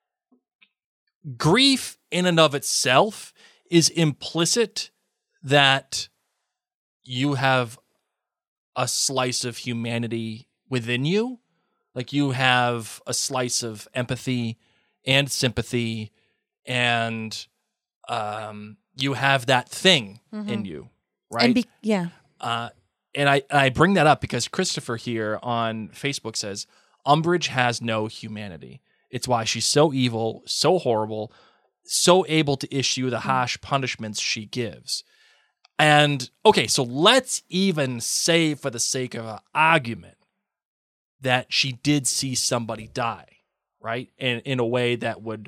C: grief in and of itself is implicit that you have a slice of humanity within you. Like you have a slice of empathy and sympathy, and um, you have that thing
B: Mhm.
C: in you, right?
B: And be- yeah.
C: Uh, and I, I bring that up because Christopher here on Facebook says, Umbridge has no humanity. It's why she's so evil, so horrible, so able to issue the harsh punishments she gives. And okay, so let's even say, for the sake of an argument, that she did see somebody die, right? And in a way that would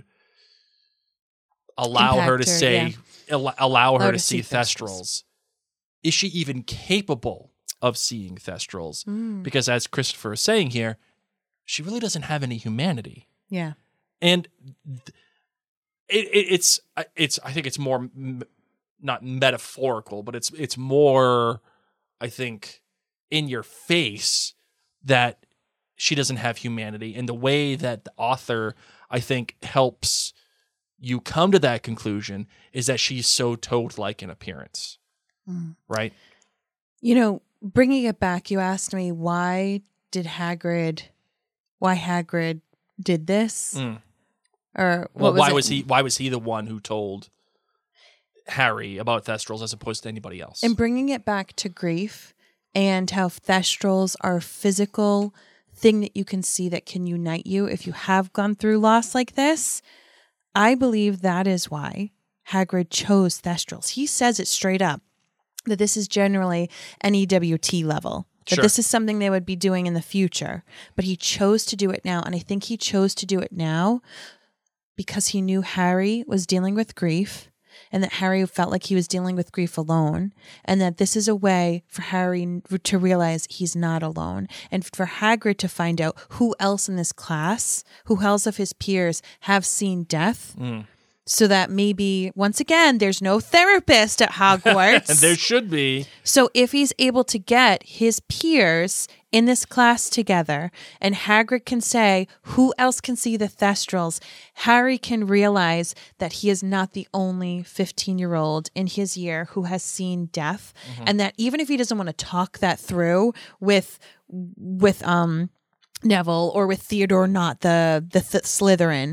C: allow
B: Impact
C: her to
B: her,
C: say, al- allow her
B: Allow
C: to
B: to
C: see
B: see Thestrals.
C: Thestrals. Is she even capable of seeing Thestrals?
B: Mm.
C: Because as Christopher is saying here, she really doesn't have any humanity.
B: Yeah.
C: And th- it, it, it's, it's, I think it's more m- not metaphorical, but it's, it's more, I think, in your face that she doesn't have humanity. And the way that the author, I think, helps you come to that conclusion is that she's so toad-like in appearance,
B: Mm.
C: right?
B: You know, bringing it back, you asked me why did Hagrid, why Hagrid did this,
C: Mm.
B: or what
C: Well,
B: was
C: why
B: it?
C: was he? Why was he the one who told Harry about Thestrals as opposed to anybody else?
B: And bringing it back to grief and how Thestrals are a physical thing that you can see that can unite you if you have gone through loss like this. I believe that is why Hagrid chose Thestrals. He says it straight up that this is generally an E W T level, that
C: Sure.
B: this is something they would be doing in the future. But he chose to do it now. And I think he chose to do it now because he knew Harry was dealing with grief and that Harry felt like he was dealing with grief alone, and that this is a way for Harry to realize he's not alone, and for Hagrid to find out who else in this class, who else of his peers have seen death,
C: Mm.
B: so that maybe, once again, there's no therapist at Hogwarts.
C: And there should be.
B: So if he's able to get his peers in this class together and Hagrid can say, who else can see the Thestrals? Harry can realize that he is not the only fifteen-year-old in his year who has seen death.
C: Mm-hmm.
B: And that even if he doesn't want to talk that through with, with um Neville or with Theodore, not the, the th- Slytherin,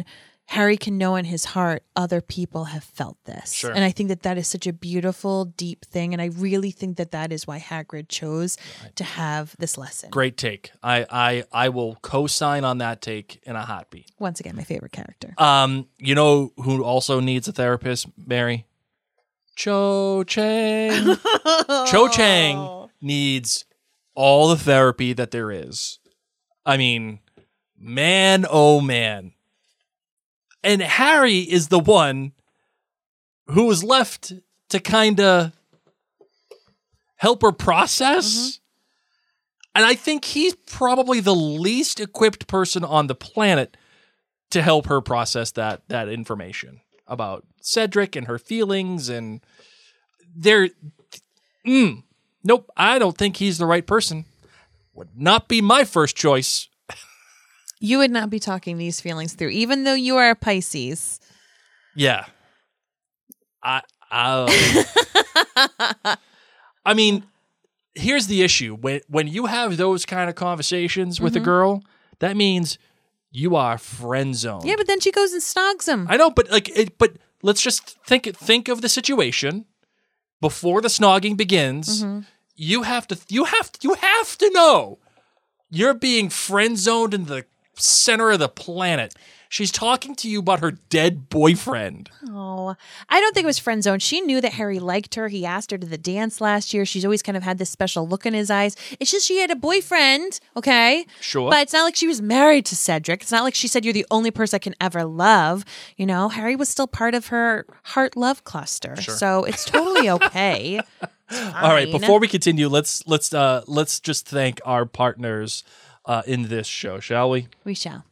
B: Harry can know in his heart other people have felt this.
C: Sure.
B: And I think that that is such a beautiful, deep thing. And I really think that that is why Hagrid chose right. to have this lesson.
C: Great take. I, I, I will co-sign on that take in a heartbeat.
B: Once again, my favorite character.
C: Um, you know who also needs a therapist, Mary? Cho Chang. Cho Chang needs all the therapy that there is. I mean, man, oh man. And Harry is the one who was left to kind of help her process. Mm-hmm. And I think he's probably the least equipped person on the planet to help her process that that information about Cedric and her feelings. And they're, mm, nope, I don't think he's the right person. Would not be my first choice.
B: You would not be talking these feelings through, even though you are a Pisces.
C: Yeah. I, I, I mean, here's the issue. When when you have those kind of conversations with mm-hmm. a girl, that means you are friend zoned.
B: Yeah, but then she goes and snogs him.
C: I know, but like, it, but let's just think think of the situation before the snogging begins. Mm-hmm. You have to, you have, you have to know you're being friend zoned in the center of the planet. She's talking to you about her dead boyfriend.
B: Oh, I don't think it was friend zone. She knew that Harry liked her. He asked her to the dance last year. She's always kind of had this special look in his eyes. It's just she had a boyfriend, okay?
C: Sure.
B: But it's not like she was married to Cedric. It's not like she said, you're the only person I can ever love. You know, Harry was still part of her heart-love cluster.
C: Sure.
B: So it's totally okay.
C: All right, before we continue, let's let's uh, let's just thank our partners uh, in this show, shall we?
B: We shall.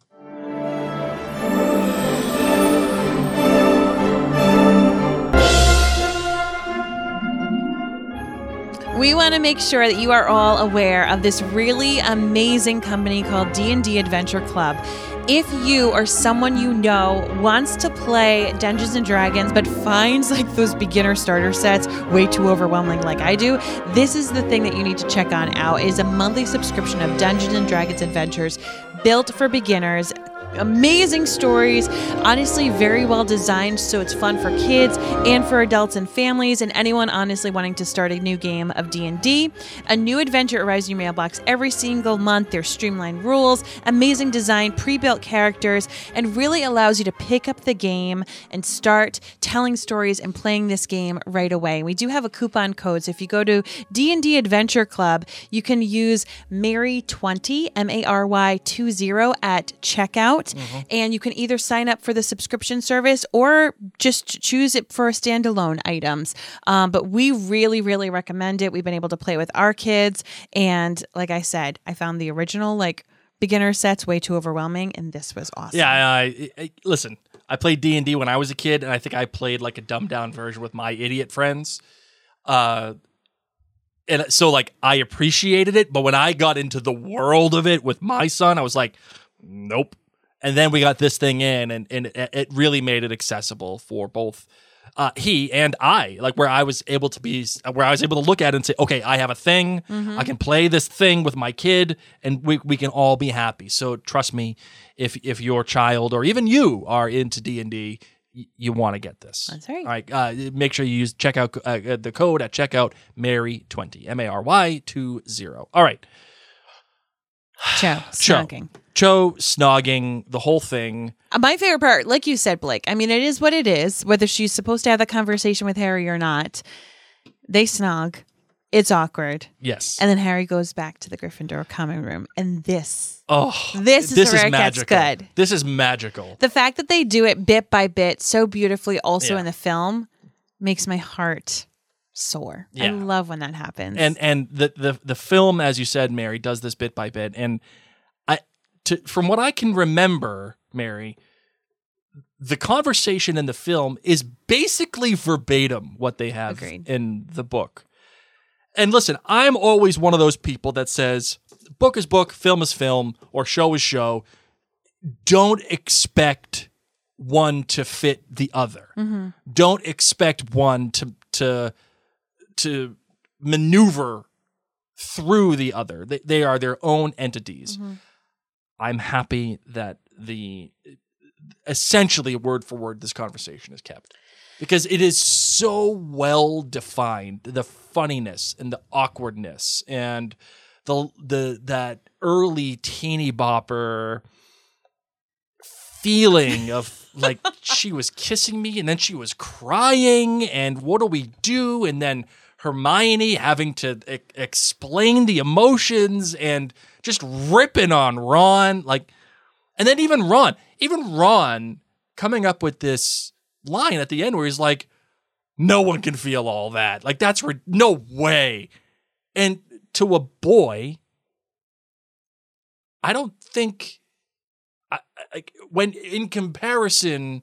B: We want to make sure that you are all aware of this really amazing company called D and D Adventure Club. If you or someone you know wants to play Dungeons and Dragons but finds like those beginner starter sets way too overwhelming like I do, this is the thing that you need to check on out. It is a monthly subscription of Dungeons and Dragons Adventures built for beginners. Amazing stories, honestly very well designed, so it's fun for kids and for adults and families and anyone honestly wanting to start a new game of D and D. A new adventure arrives in your mailbox every single month. There's streamlined rules, amazing design, pre-built characters, and really allows you to pick up the game and start telling stories and playing this game right away. We do have a coupon code, so if you go to D and D Adventure Club, you can use Mary twenty, M A R Y twenty at checkout. Mm-hmm. And you can either sign up for the subscription service or just choose it for standalone items. Um, but we really, really recommend it. We've been able to play with our kids. And like I said, I found the original like beginner sets way too overwhelming. And this was awesome.
C: Yeah, I, I, listen, I played D and D when I was a kid. And I think I played like a dumbed down version with my idiot friends. Uh, and so like I appreciated it. But when I got into the world of it with my son, I was like, nope. And then we got this thing in, and, and it really made it accessible for both uh, he and I, like where I was able to be, where I was able to look at it and say, okay, I have a thing. Mm-hmm. I can play this thing with my kid, and we we can all be happy. So trust me, if if your child or even you are into D and D, y- you want to get this.
B: That's right.
C: All right. Uh, make sure you use checkout uh, the code at checkout Mary twenty, M A R Y twenty. All right.
B: Cho, snogging.
C: Cho, snogging, the whole thing.
B: My favorite part, like you said, Blake, I mean, it is what it is, whether she's supposed to have the conversation with Harry or not. They snog. It's awkward.
C: Yes.
B: And then Harry goes back to the Gryffindor common room. And this,
C: oh,
B: this is
C: this
B: where
C: is
B: it
C: magical.
B: gets good.
C: This is magical.
B: The fact that they do it bit by bit so beautifully also
C: Yeah.
B: in the film makes my heart soar.
C: Yeah.
B: I love when that happens.
C: And and the, the the film, as you said, Mary, does this bit by bit. And I, to, from what I can remember, Mary, the conversation in the film is basically verbatim what they have
B: Agreed.
C: in the book. And listen, I'm always one of those people that says, book is book, film is film, or show is show. Don't expect one to fit the other. Mm-hmm. Don't expect one to to to maneuver through the other. They, they are their own entities. Mm-hmm. I'm happy that the essentially word for word this conversation is kept. Because it is so well defined, the funniness and the awkwardness and the the that early teeny bopper feeling of like she was kissing me and then she was crying and what do we do? And then Hermione having to e- explain the emotions and just ripping on Ron. Like, and then even Ron, even Ron coming up with this line at the end where he's like, no one can feel all that. Like, that's re- no way. And to a boy, I don't think, I, I, when in comparison,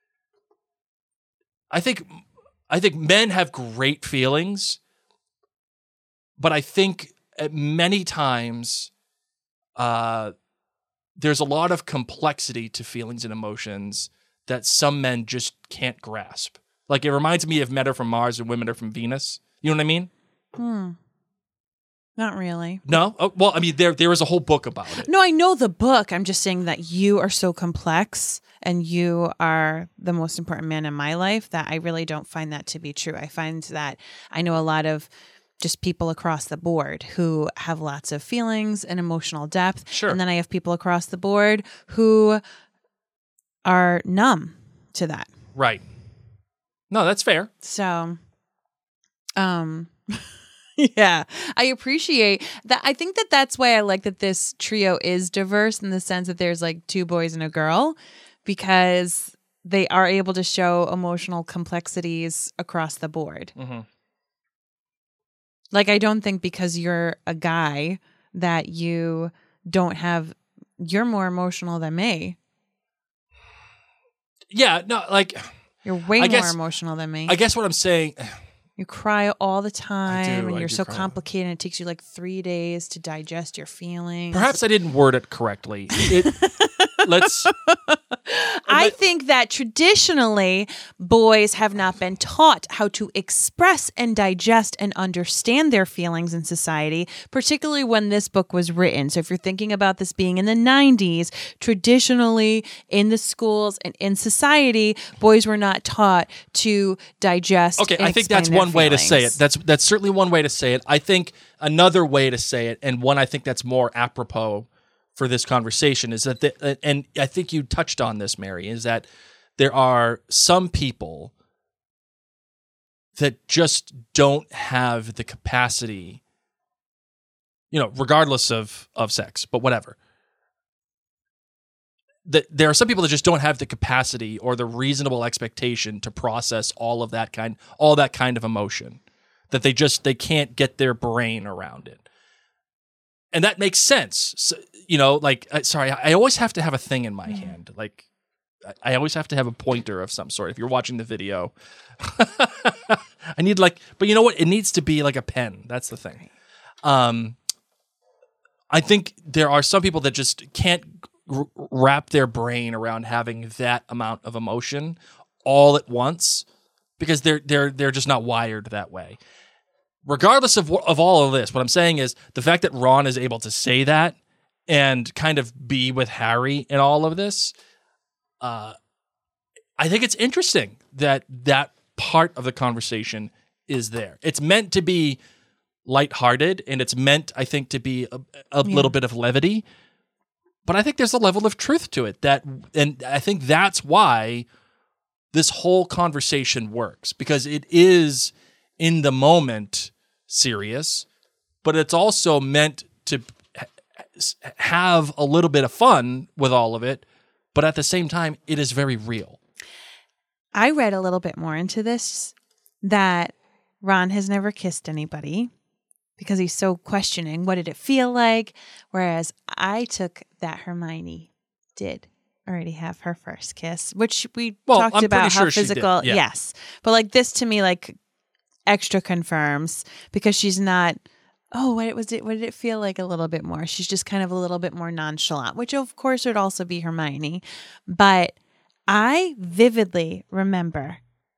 C: I think, I think men have great feelings, but I think at many times, uh, there's a lot of complexity to feelings and emotions that some men just can't grasp. Like, it reminds me of men are from Mars and women are from Venus. You know what I mean?
B: Hmm. Not really.
C: No? Oh, well, I mean, there there is a whole book about it.
B: No, I know the book. I'm just saying that you are so complex and you are the most important man in my life that I really don't find that to be true. I find that I know a lot of just people across the board who have lots of feelings and emotional depth.
C: Sure.
B: And then I have people across the board who are numb to that.
C: Right. No, that's fair.
B: So, um, yeah, I appreciate that. I think that that's why I like that this trio is diverse in the sense that there's like two boys and a girl, because they are able to show emotional complexities across the board.
C: Mm-hmm.
B: Like, I don't think because you're a guy that you don't have, you're more emotional than me.
C: Yeah, no, like,
B: You're way
C: I
B: more
C: guess-
B: emotional than me.
C: I guess what I'm saying,
B: You cry all the time
C: I do,
B: and
C: I
B: you're
C: do
B: so
C: cry.
B: complicated and it takes you like three days to digest your feelings.
C: perhaps I didn't word it correctly. It, let's,
B: I think that traditionally boys have not been taught how to express and digest and understand their feelings in society, particularly when this book was written. So if you're thinking about this being in the nineties, traditionally in the schools and in society, boys were not taught to digest.
C: okay,
B: and
C: I think
B: explain
C: that's
B: their
C: one way to say it.
B: feelings.
C: That's that's certainly one way to say it. I think another way to say it, and one I think that's more apropos for this conversation, is that, the, and I think you touched on this, Mary, is that there are some people that just don't have the capacity, you know, regardless of, of sex, but whatever. That there are some people that just don't have the capacity or the reasonable expectation to process all of that kind, all that kind of emotion, that they just, they can't get their brain around it. And that makes sense. So, you know, like, uh, sorry, I I always have to have a thing in my
B: Mm.
C: hand. Like, I- I always have to have a pointer of some sort. If you're watching the video, I need like, but you know what? It needs to be like a pen. That's the thing. Um, I think there are some people that just can't r- wrap their brain around having that amount of emotion all at once because they're they're they're just not wired that way. Regardless of wh- of all of this, what I'm saying is the fact that Ron is able to say that and kind of be with Harry in all of this, uh, I think it's interesting that that part of the conversation is there. It's meant to be lighthearted, and it's meant, I think, to be a, a
B: Yeah.
C: little bit of levity. But I think there's a level of truth to it that, and I think that's why this whole conversation works, because it is in the moment serious, but it's also meant to ha- have a little bit of fun with all of it. But at the same time, it is very real.
B: I read a little bit more into this, that Ron has never kissed anybody because he's so questioning. What did it feel like? Whereas I took that Hermione did already have her first kiss, which we
C: Well,
B: talked
C: I'm
B: about
C: pretty
B: how
C: sure she did,
B: physical.
C: yeah.
B: Yes. But like this to me, like extra confirms, because she's not, oh, what was it? What did it feel like a little bit more? She's just kind of a little bit more nonchalant, which of course would also be Hermione. But I vividly remember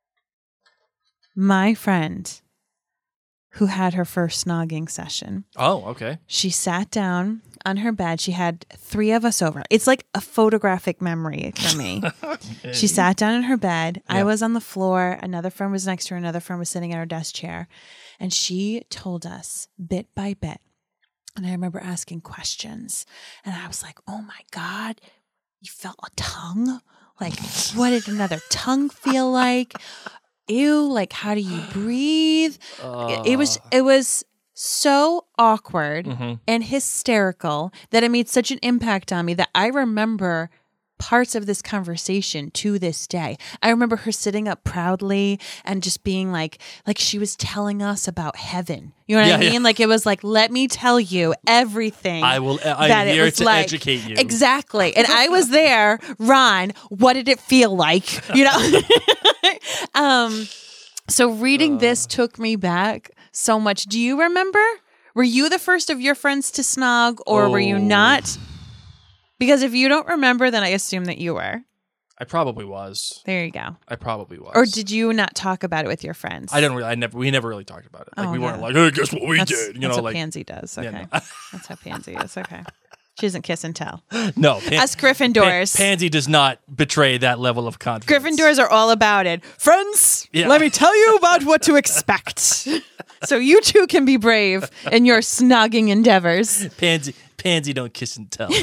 B: my friend who had her first snogging session.
C: Oh, okay.
B: She sat down on her bed. She had three of us over. It's like a photographic memory for me. She sat down in her bed. Yeah. I was on the floor. Another friend was next to her. Another friend was sitting in her desk chair. And she told us bit by bit. And I remember asking questions. And I was like, oh my God, you felt a tongue? Like, what did another tongue feel like? Ew, like, how do you breathe? Uh. It was, it was so awkward mm-hmm. and hysterical that it made such an impact on me that I remember parts of this conversation to this day. I remember her sitting up proudly and just being like, like she was telling us about heaven. You know what yeah, I mean? Yeah. Like it was like, let me tell you everything.
C: I will. I'm here to like. educate you.
B: Exactly. And I was there, Ron. What did it feel like? You know. um. So reading uh. this took me back so much. Do you remember? Were you the first of your friends to snog, or oh. were you not? Because if you don't remember, then I assume that you were.
C: I probably was.
B: There you go.
C: I probably was.
B: Or did you not talk about it with your friends?
C: I didn't really. I never. We never really talked about it. Like
B: oh,
C: we
B: yeah.
C: weren't like, hey, guess what we
B: that's,
C: did? You
B: that's
C: know,
B: what
C: like
B: Pansy does. Okay,
C: yeah, no.
B: That's how Pansy is. Okay, she doesn't kiss and tell.
C: No, Pan-
B: us Gryffindors.
C: Pan- Pansy does not betray that level of confidence.
B: Gryffindors are all about it. Friends, yeah. Let me tell you about what to expect, so you too can be brave in your snogging endeavors.
C: Pansy. Pansy don't kiss and tell.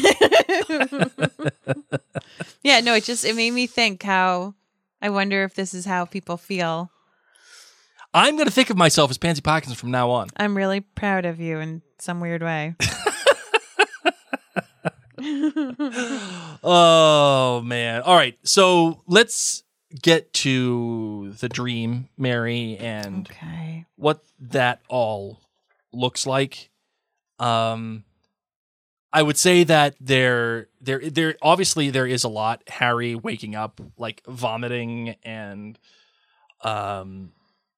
B: Yeah, no, it just, it made me think how, I wonder if this is how people feel.
C: I'm going to think of myself as Pansy Parkinson from now on.
B: I'm really proud of you in some weird way.
C: Oh, man. All right. So let's get to the dream, Mary, and
B: okay.
C: what that all looks like. Um... I would say that there, there, there. Obviously, there is a lot. Harry waking up, like vomiting, and um.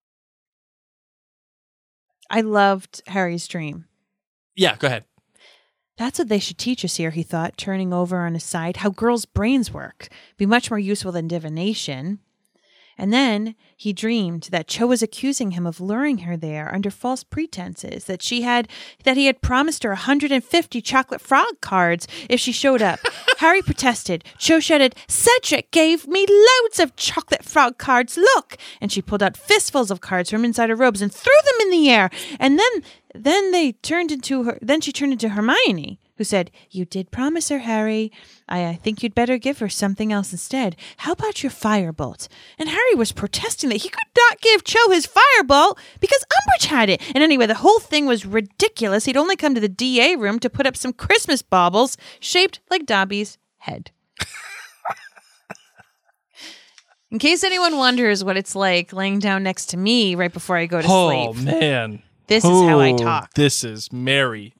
B: I loved Harry's dream.
C: Yeah, go ahead.
B: That's what they should teach us here, he thought, turning over on his side, how girls' brains work. Be much more useful than divination. And then he dreamed that Cho was accusing him of luring her there under false pretenses, that she had, that he had promised her one hundred fifty chocolate frog cards if she showed up. Harry protested. Cho shouted, Cedric gave me loads of chocolate frog cards, look! And she pulled out fistfuls of cards from inside her robes and threw them in the air. And then, then they turned into her, then she turned into Hermione, who said, you did promise her, Harry. I, I think you'd better give her something else instead. How about your firebolt? And Harry was protesting that he could not give Cho his firebolt because Umbridge had it. And anyway, the whole thing was ridiculous. He'd only come to the D A room to put up some Christmas baubles shaped like Dobby's head. In case anyone wonders what it's like laying down next to me right before I go to
C: oh,
B: sleep.
C: Oh, man.
B: This is how I talk.
C: This is Mary.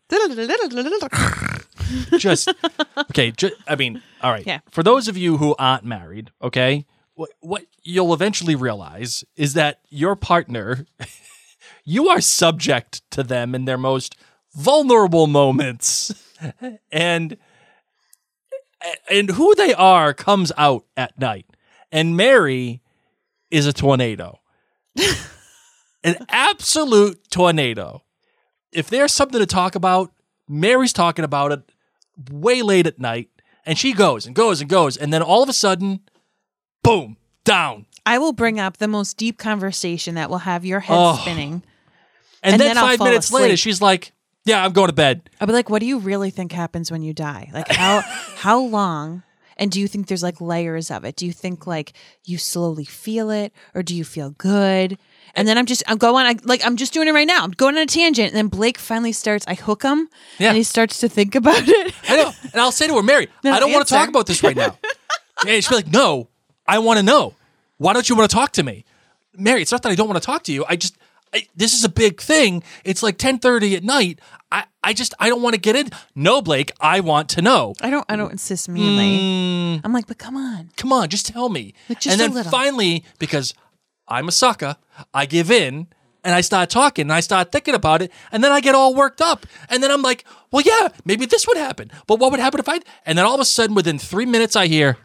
C: just, okay, just, I mean, all right.
B: Yeah.
C: For those of you who aren't married, okay, what, what you'll eventually realize is that your partner, you are subject to them in their most vulnerable moments. And, and who they are comes out at night. And Mary is a tornado. An absolute tornado. If there's something to talk about, Mary's talking about it way late at night, and she goes and goes and goes, and then all of a sudden, boom, down.
B: I will bring up the most deep conversation that will have your head
C: oh.
B: spinning.
C: And, and then, then
B: five
C: minutes
B: asleep.
C: later, she's like, yeah, I'm going to bed.
B: I'll be like, what do you really think happens when you die? Like, how how long? And do you think there's like layers of it? Do you think like you slowly feel it, or do you feel good? And then I'm just, I'm going, I, like, I'm just doing it right now. I'm going on a tangent. And then Blake finally starts, I hook him. Yeah. And he starts to think about it.
C: I know. And I'll say to her, Mary,
B: no,
C: I don't want to talk about this right now. And she'll be like, no, I want to know. Why don't you want to talk to me? Mary, it's not that I don't want to talk to you. I just, I, this is a big thing. It's like ten thirty at night. I, I just, I don't want to get in. No, Blake, I want to know.
B: I don't, I don't insist meanly.
C: Mm,
B: I'm like, but come on.
C: Come on, just tell me.
B: Like, just
C: and then
B: a little.
C: Finally, because I'm a sucker, I give in, and I start talking, and I start thinking about it, and then I get all worked up. And then I'm like, well, yeah, maybe this would happen. But what would happen if I... And then all of a sudden, within three minutes, I hear...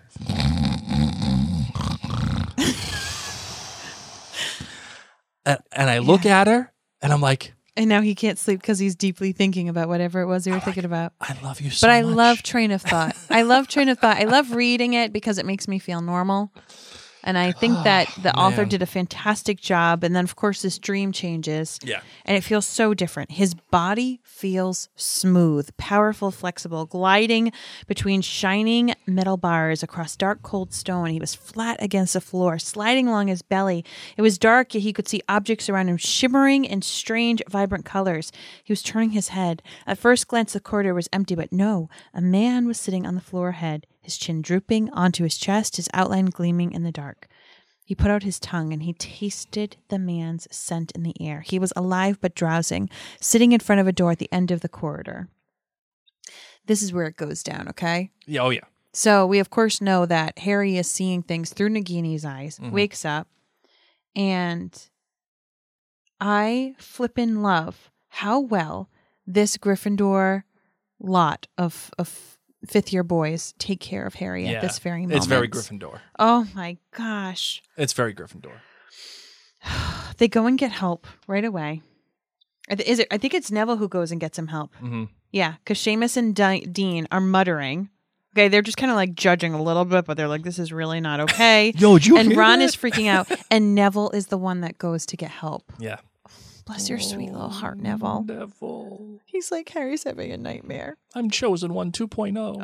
C: and, and I look yeah. at her, and I'm like...
B: And now he can't sleep because he's deeply thinking about whatever it was he was thinking about.
C: I love you so
B: But I
C: much.
B: love Train of Thought. I love Train of Thought. I love reading it because it makes me feel normal. And I think that the author
C: man.
B: did a fantastic job. And then, of course, this dream changes.
C: Yeah.
B: And it feels so different. His body feels smooth, powerful, flexible, gliding between shining metal bars across dark, cold stone. He was flat against the floor, sliding along his belly. It was dark, yet he could see objects around him shimmering in strange, vibrant colors. He was turning his head. At first glance, the corridor was empty, but no, a man was sitting on the floor ahead, his chin drooping onto his chest, his outline gleaming in the dark. He put out his tongue and he tasted the man's scent in the air. He was alive but drowsing, sitting in front of a door at the end of the corridor. This is where it goes down, okay?
C: Yeah, oh, yeah.
B: So we, of course, know that Harry is seeing things through Nagini's eyes,
C: Mhm.
B: wakes up, and I flippin' love how well this Gryffindor lot of, of fifth year boys take care of Harry
C: Yeah.
B: at this very moment.
C: It's very Gryffindor.
B: Oh my gosh.
C: It's very Gryffindor.
B: They go and get help right away. I th- Is it? I think it's Neville who goes and gets him help.
C: Mm-hmm.
B: Yeah, because Seamus and Di- Dean are muttering. Okay, they're just kind of like judging a little bit, but they're like, "This is really not okay."
C: Yo, did you
B: and
C: hear
B: Ron
C: that?
B: is freaking out, and Neville is the one that goes to get help.
C: Yeah.
B: Bless your sweet little heart, Neville.
C: Neville.
B: He's like, Harry's having a nightmare.
C: I'm chosen one two point oh.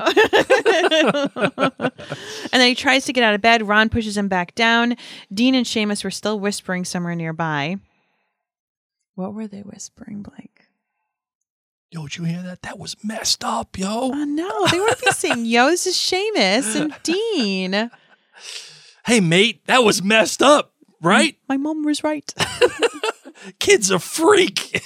B: And then he tries to get out of bed. Ron pushes him back down. Dean and Seamus were still whispering somewhere nearby. What were they whispering, Blake?
C: Yo, did you hear that? That was messed up, yo.
B: Oh, no. They would be saying, yo, this is Seamus and Dean.
C: Hey, mate, that was messed up, right?
B: My mom was right.
C: Kid's a freak.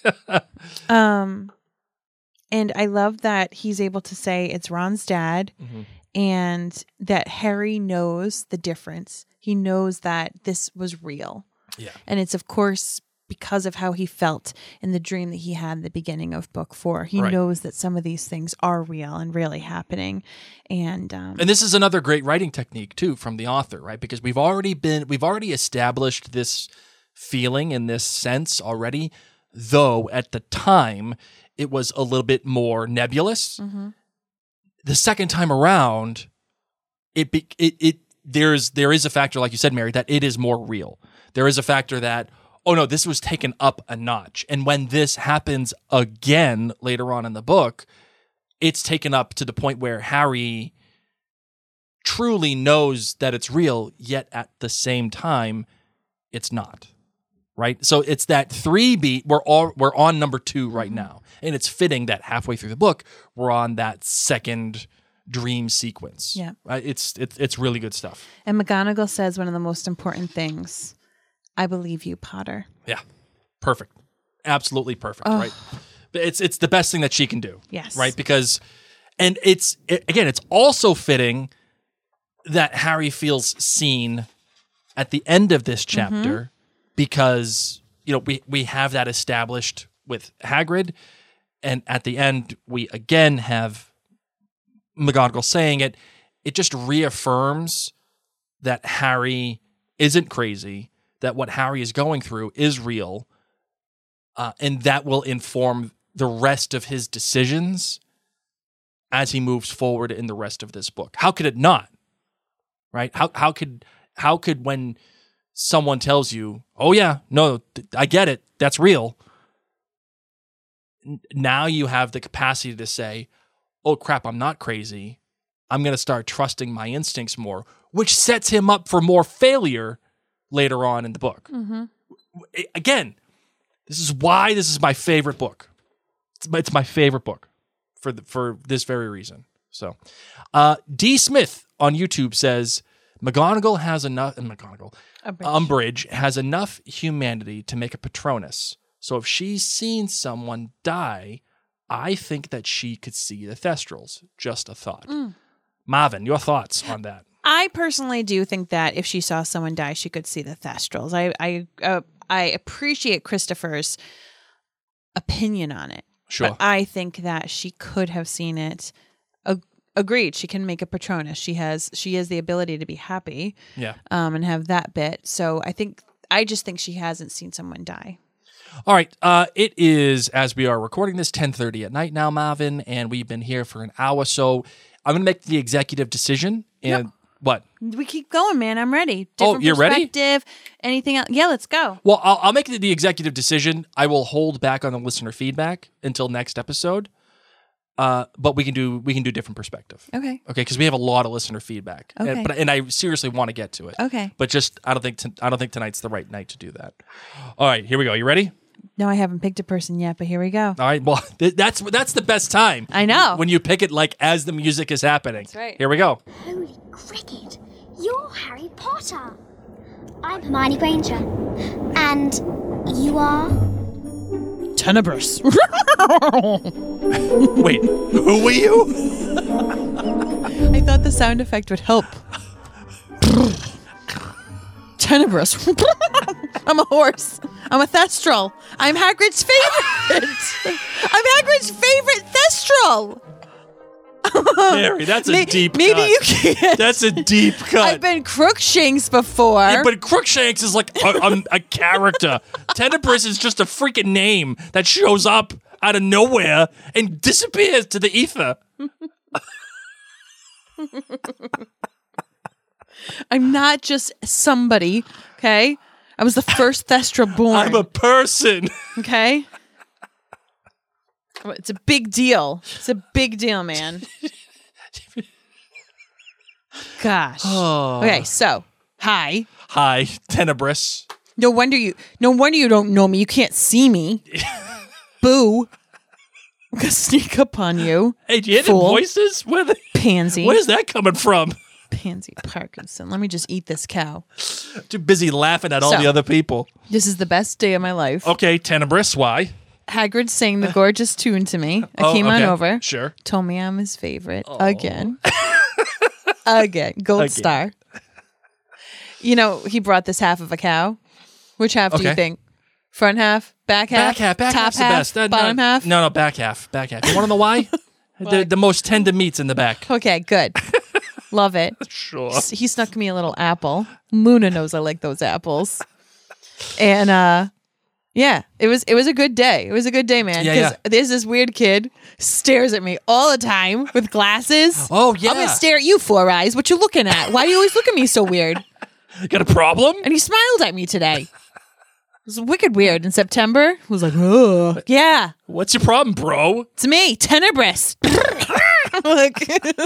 B: um, And I love that he's able to say it's Ron's dad
C: Mm-hmm.
B: and that Harry knows the difference. He knows that this was real.
C: Yeah.
B: And it's, of course, because of how he felt in the dream that he had at the beginning of book four. He
C: Right.
B: knows that some of these things are real and really happening. And um,
C: And this is another great writing technique too from the author, right? Because we've already been we've already established this feeling and this sense already, though at the time it was a little bit more nebulous.
B: mhm.
C: The second time around, it be, it it there's there is a factor, like you said, Mary, that it is more real. There is a factor that, oh no, this was taken up a notch. And when this happens again later on in the book, it's taken up to the point where Harry truly knows that it's real, yet at the same time, it's not. Right? So it's that three beat. We're all we're on number two right now. And it's fitting that halfway through the book, we're on that second dream sequence.
B: Yeah.
C: Right? It's it's it's really good stuff.
B: And McGonagall says one of the most important things. I believe you, Potter.
C: Yeah. Perfect. Absolutely perfect,
B: Oh.
C: right? But it's it's the best thing that she can do.
B: Yes.
C: Right? Because and it's it, again, it's also fitting that Harry feels seen at the end of this chapter because you know, we we have that established with Hagrid, and at the end we again have McGonagall saying it. It just reaffirms that Harry isn't crazy, that what Harry is going through is real, uh, and that will inform the rest of his decisions as he moves forward in the rest of this book. How could it not? Right? How how could how could when someone tells you, "Oh yeah, no, th- I get it. That's real." N- now you have the capacity to say, "Oh crap, I'm not crazy. I'm going to start trusting my instincts more," which sets him up for more failure later on in the book.
B: Mm-hmm.
C: I- Again, this is why this is my favorite book. It's my, it's my favorite book for the, for this very reason. So, uh, D. Smith on YouTube says McGonagall has enough. McGonagall, Umbridge has enough humanity to make a Patronus. So if she's seen someone die, I think that she could see the Thestrals. Just a thought.
B: Mm.
C: Marvin, your thoughts on that?
B: I personally do think that if she saw someone die, she could see the Thestrals. I I uh, I appreciate Christopher's opinion on it.
C: Sure.
B: But I think that she could have seen it. Ag- agreed. She can make a Patronus. She has she has the ability to be happy
C: Yeah.
B: um, and have that bit. So I think I just think she hasn't seen someone die.
C: All right. Uh, it is, as we are recording this, ten thirty at night now, Marvin, and we've been here for an hour. So I'm going to make the executive decision. And
B: Yep.
C: what?
B: We keep going, man. I'm ready.
C: Oh,
B: Different
C: you're ready?
B: perspective. Anything else? Yeah, let's go.
C: Well, I'll, I'll make the executive decision. I will hold back on the listener feedback until next episode. Uh, but we can do we can do different perspective.
B: Okay.
C: Okay, because we have a lot of listener feedback.
B: Okay.
C: And, but and I seriously want to get to it.
B: Okay.
C: But just I don't think t- I don't think tonight's the right night to do that. All right, here we go. You ready?
B: No, I haven't picked a person yet, but here we go.
C: All right. Well, th- that's that's the best time.
B: I know.
C: When you pick it like as the music is happening.
B: That's right.
C: Here we go.
E: Holy cricket, you're Harry Potter. I'm Hermione Granger. And you are?
B: Tenebris.
C: Wait, who were you?
B: I thought the sound effect would help. Tenebris. I'm a horse. I'm a Thestral. I'm Hagrid's favorite. I'm Hagrid's favorite Thestral.
C: Mary, that's a
B: May-
C: deep
B: Maybe
C: cut.
B: you can't.
C: That's a deep cut.
B: I've been Crookshanks before.
C: Yeah, but Crookshanks is like a, a, a character. Tenebris is just a freaking name that shows up out of nowhere and disappears to the ether.
B: I'm not just somebody, okay? I was the first Thestra born.
C: I'm a person.
B: Okay? It's a big deal. It's a big deal, man. Gosh.
C: Oh.
B: Okay, so, hi.
C: Hi, Tenebris.
B: No wonder you no wonder you don't know me. You can't see me. Boo. I'm gonna sneak up on you.
C: Hey, do you hear the
B: Fool.
C: voices? Where the,
B: Pansy.
C: where's that coming from?
B: Pansy Parkinson. Let me just eat this cow.
C: Too busy laughing at all
B: So.
C: the other people.
B: This is the best day of my life.
C: Okay, Tenebris, why?
B: Hagrid sang the gorgeous tune to me. I
C: Oh,
B: came on
C: okay.
B: over.
C: Sure.
B: Told me I'm his favorite. Again. Again. Gold
C: Again.
B: star. You know, he brought this half of a cow. Which half do you
C: Okay.
B: think? Front half? Back half?
C: Back half, back
B: top
C: half's
B: half?
C: the best. Uh,
B: Bottom
C: no,
B: half?
C: No, no, back half, back half. You want to know why? the, the most tender meat's in the back.
B: Okay, good. Love it.
C: Sure.
B: S- He snuck me a little apple. Luna knows I like those apples. And uh yeah, it was it was a good day. It was a good day, man.
C: Yeah,
B: Because
C: yeah.
B: there's this weird kid stares at me all the time with glasses.
C: Oh, yeah.
B: I'm gonna stare at you, Four Eyes. What you looking at? Why do you always look at me so weird?
C: Got a problem?
B: And he smiled at me today. It was wicked weird. In September, he was like, "Oh, yeah,
C: What's your problem, bro?
B: it's me, Tenebris." Like,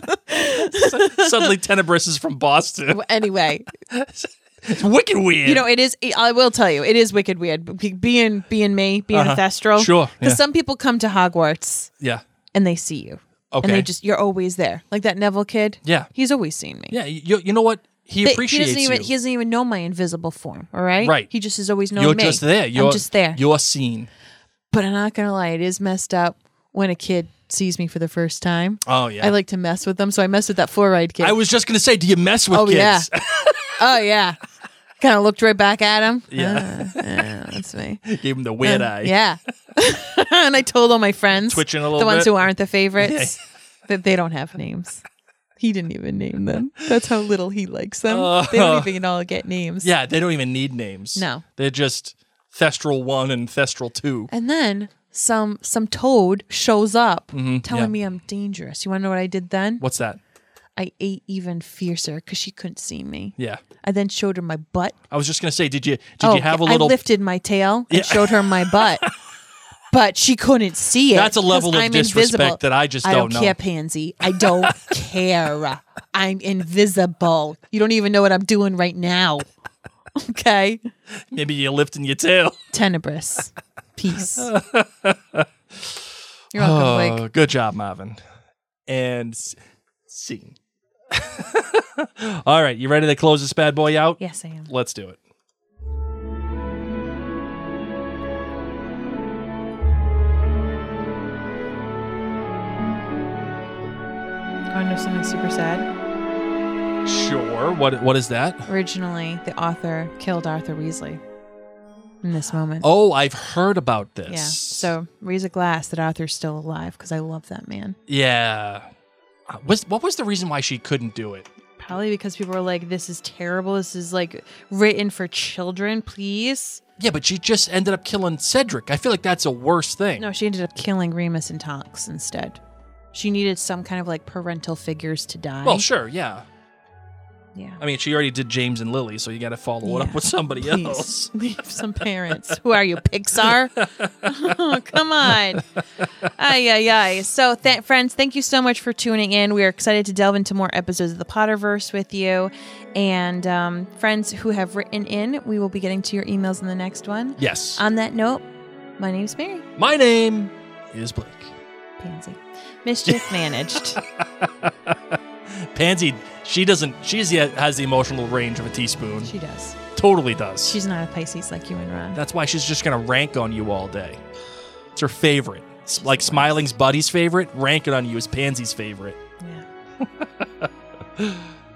C: Suddenly Tenebris is from Boston.
B: anyway,
C: It's wicked weird.
B: you know, it is. I will tell you, it is wicked weird. Be- Being being me, being
C: Uh-huh.
B: a Thestral.
C: Sure,
B: Because
C: yeah.
B: some people come to Hogwarts
C: yeah.
B: and they see you, and
C: Okay.
B: they just you're always there. Like that Neville kid.
C: Yeah.
B: he's always seen me.
C: Yeah, you, you know what? He
B: They-
C: appreciates
B: he doesn't even
C: you.
B: he doesn't even know my invisible form. All right,
C: Right.
B: He just has always known
C: You're
B: me.
C: just there. You're
B: I'm just there.
C: You're seen.
B: But I'm not gonna lie, it is messed up when a kid sees me for the first time.
C: Oh, yeah.
B: I like to mess with them, so I mess with that four-eyed kid.
C: I was just going to say, do you mess with
B: Oh,
C: kids?
B: yeah. oh yeah, kind of looked right back at him.
C: Yeah.
B: Uh, yeah, that's me.
C: Gave him the weird
B: Uh,
C: eye.
B: Yeah, and I told all my friends,
C: Twitching a little
B: the ones
C: bit.
B: who aren't the favorites, that they don't have names. He didn't even name them. That's how little he likes them. They don't even all get names.
C: Yeah, they don't even need names.
B: No.
C: They're just Thestral one and Thestral two.
B: And then some some toad shows up telling
C: yeah.
B: me I'm dangerous. You want to know what I did then?
C: What's that?
B: I ate even fiercer because she couldn't see me.
C: Yeah.
B: I then showed her my butt.
C: I was just going to say, did you did
B: Oh,
C: you have a little...
B: I lifted my tail and
C: Yeah.
B: showed her my butt. But she couldn't see it.
C: That's a level
B: 'cause
C: of
B: I'm
C: disrespect
B: invisible.
C: that I just
B: I
C: don't
B: don't
C: know.
B: care, Pansy. I don't care. I'm invisible. You don't even know what I'm doing right now. Okay?
C: Maybe you're lifting your tail.
B: Tenebris. Peace. You're welcome, Blake.
C: Oh, good job, Marvin. And s- scene. All right, you ready to close this bad boy out?
B: Yes, I am.
C: Let's do it.
B: I know something super sad.
C: Sure. What What is that?
B: Originally, the author killed Arthur Weasley in this moment.
C: Oh, I've heard about this.
B: Yeah. So raise a glass that Arthur's still alive because I love that man.
C: Yeah. Uh, Was what was the reason why she couldn't do it?
B: Probably because people are like, this is terrible. This is like written for children, please.
C: Yeah, but she just ended up killing Cedric. I feel like that's a worse thing.
B: No, she ended up killing Remus and Tonks instead. She needed some kind of like parental figures to die.
C: Well, sure, yeah.
B: Yeah.
C: I mean, she already did James and Lily, so you got to follow it
B: Yeah.
C: up with somebody
B: Please,
C: else.
B: leave some parents. Who are you, Pixar? Oh, come on. Ay, ay, ay. So, th- friends, thank you so much for tuning in. We are excited to delve into more episodes of the Potterverse with you. And um, friends who have written in, we will be getting to your emails in the next one.
C: Yes.
B: On that note, my name's Mary.
C: My name is Blake.
B: Pansy. Mischief managed.
C: Pansy, she doesn't, she has the emotional range of a teaspoon.
B: She does.
C: Totally does.
B: She's not a Pisces like you and Ron.
C: That's why she's just going to rank on you all day. It's her favorite. It's like Smiling's Buddy's favorite, rank it on you is Pansy's favorite.
B: Yeah.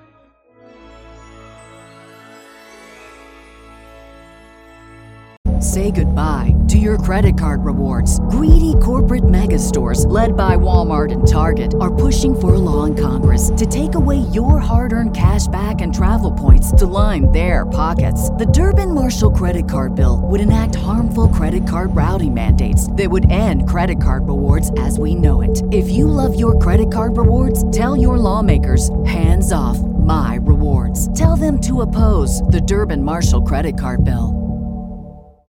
A: Say goodbye to your credit card rewards. Greedy corporate mega stores, led by Walmart and Target, are pushing for a law in Congress to take away your hard-earned cash back and travel points to line their pockets. The Durbin-Marshall credit card bill would enact harmful credit card routing mandates that would end credit card rewards as we know it. If you love your credit card rewards, tell your lawmakers, hands off my rewards. Tell them to oppose the Durbin-Marshall credit card bill.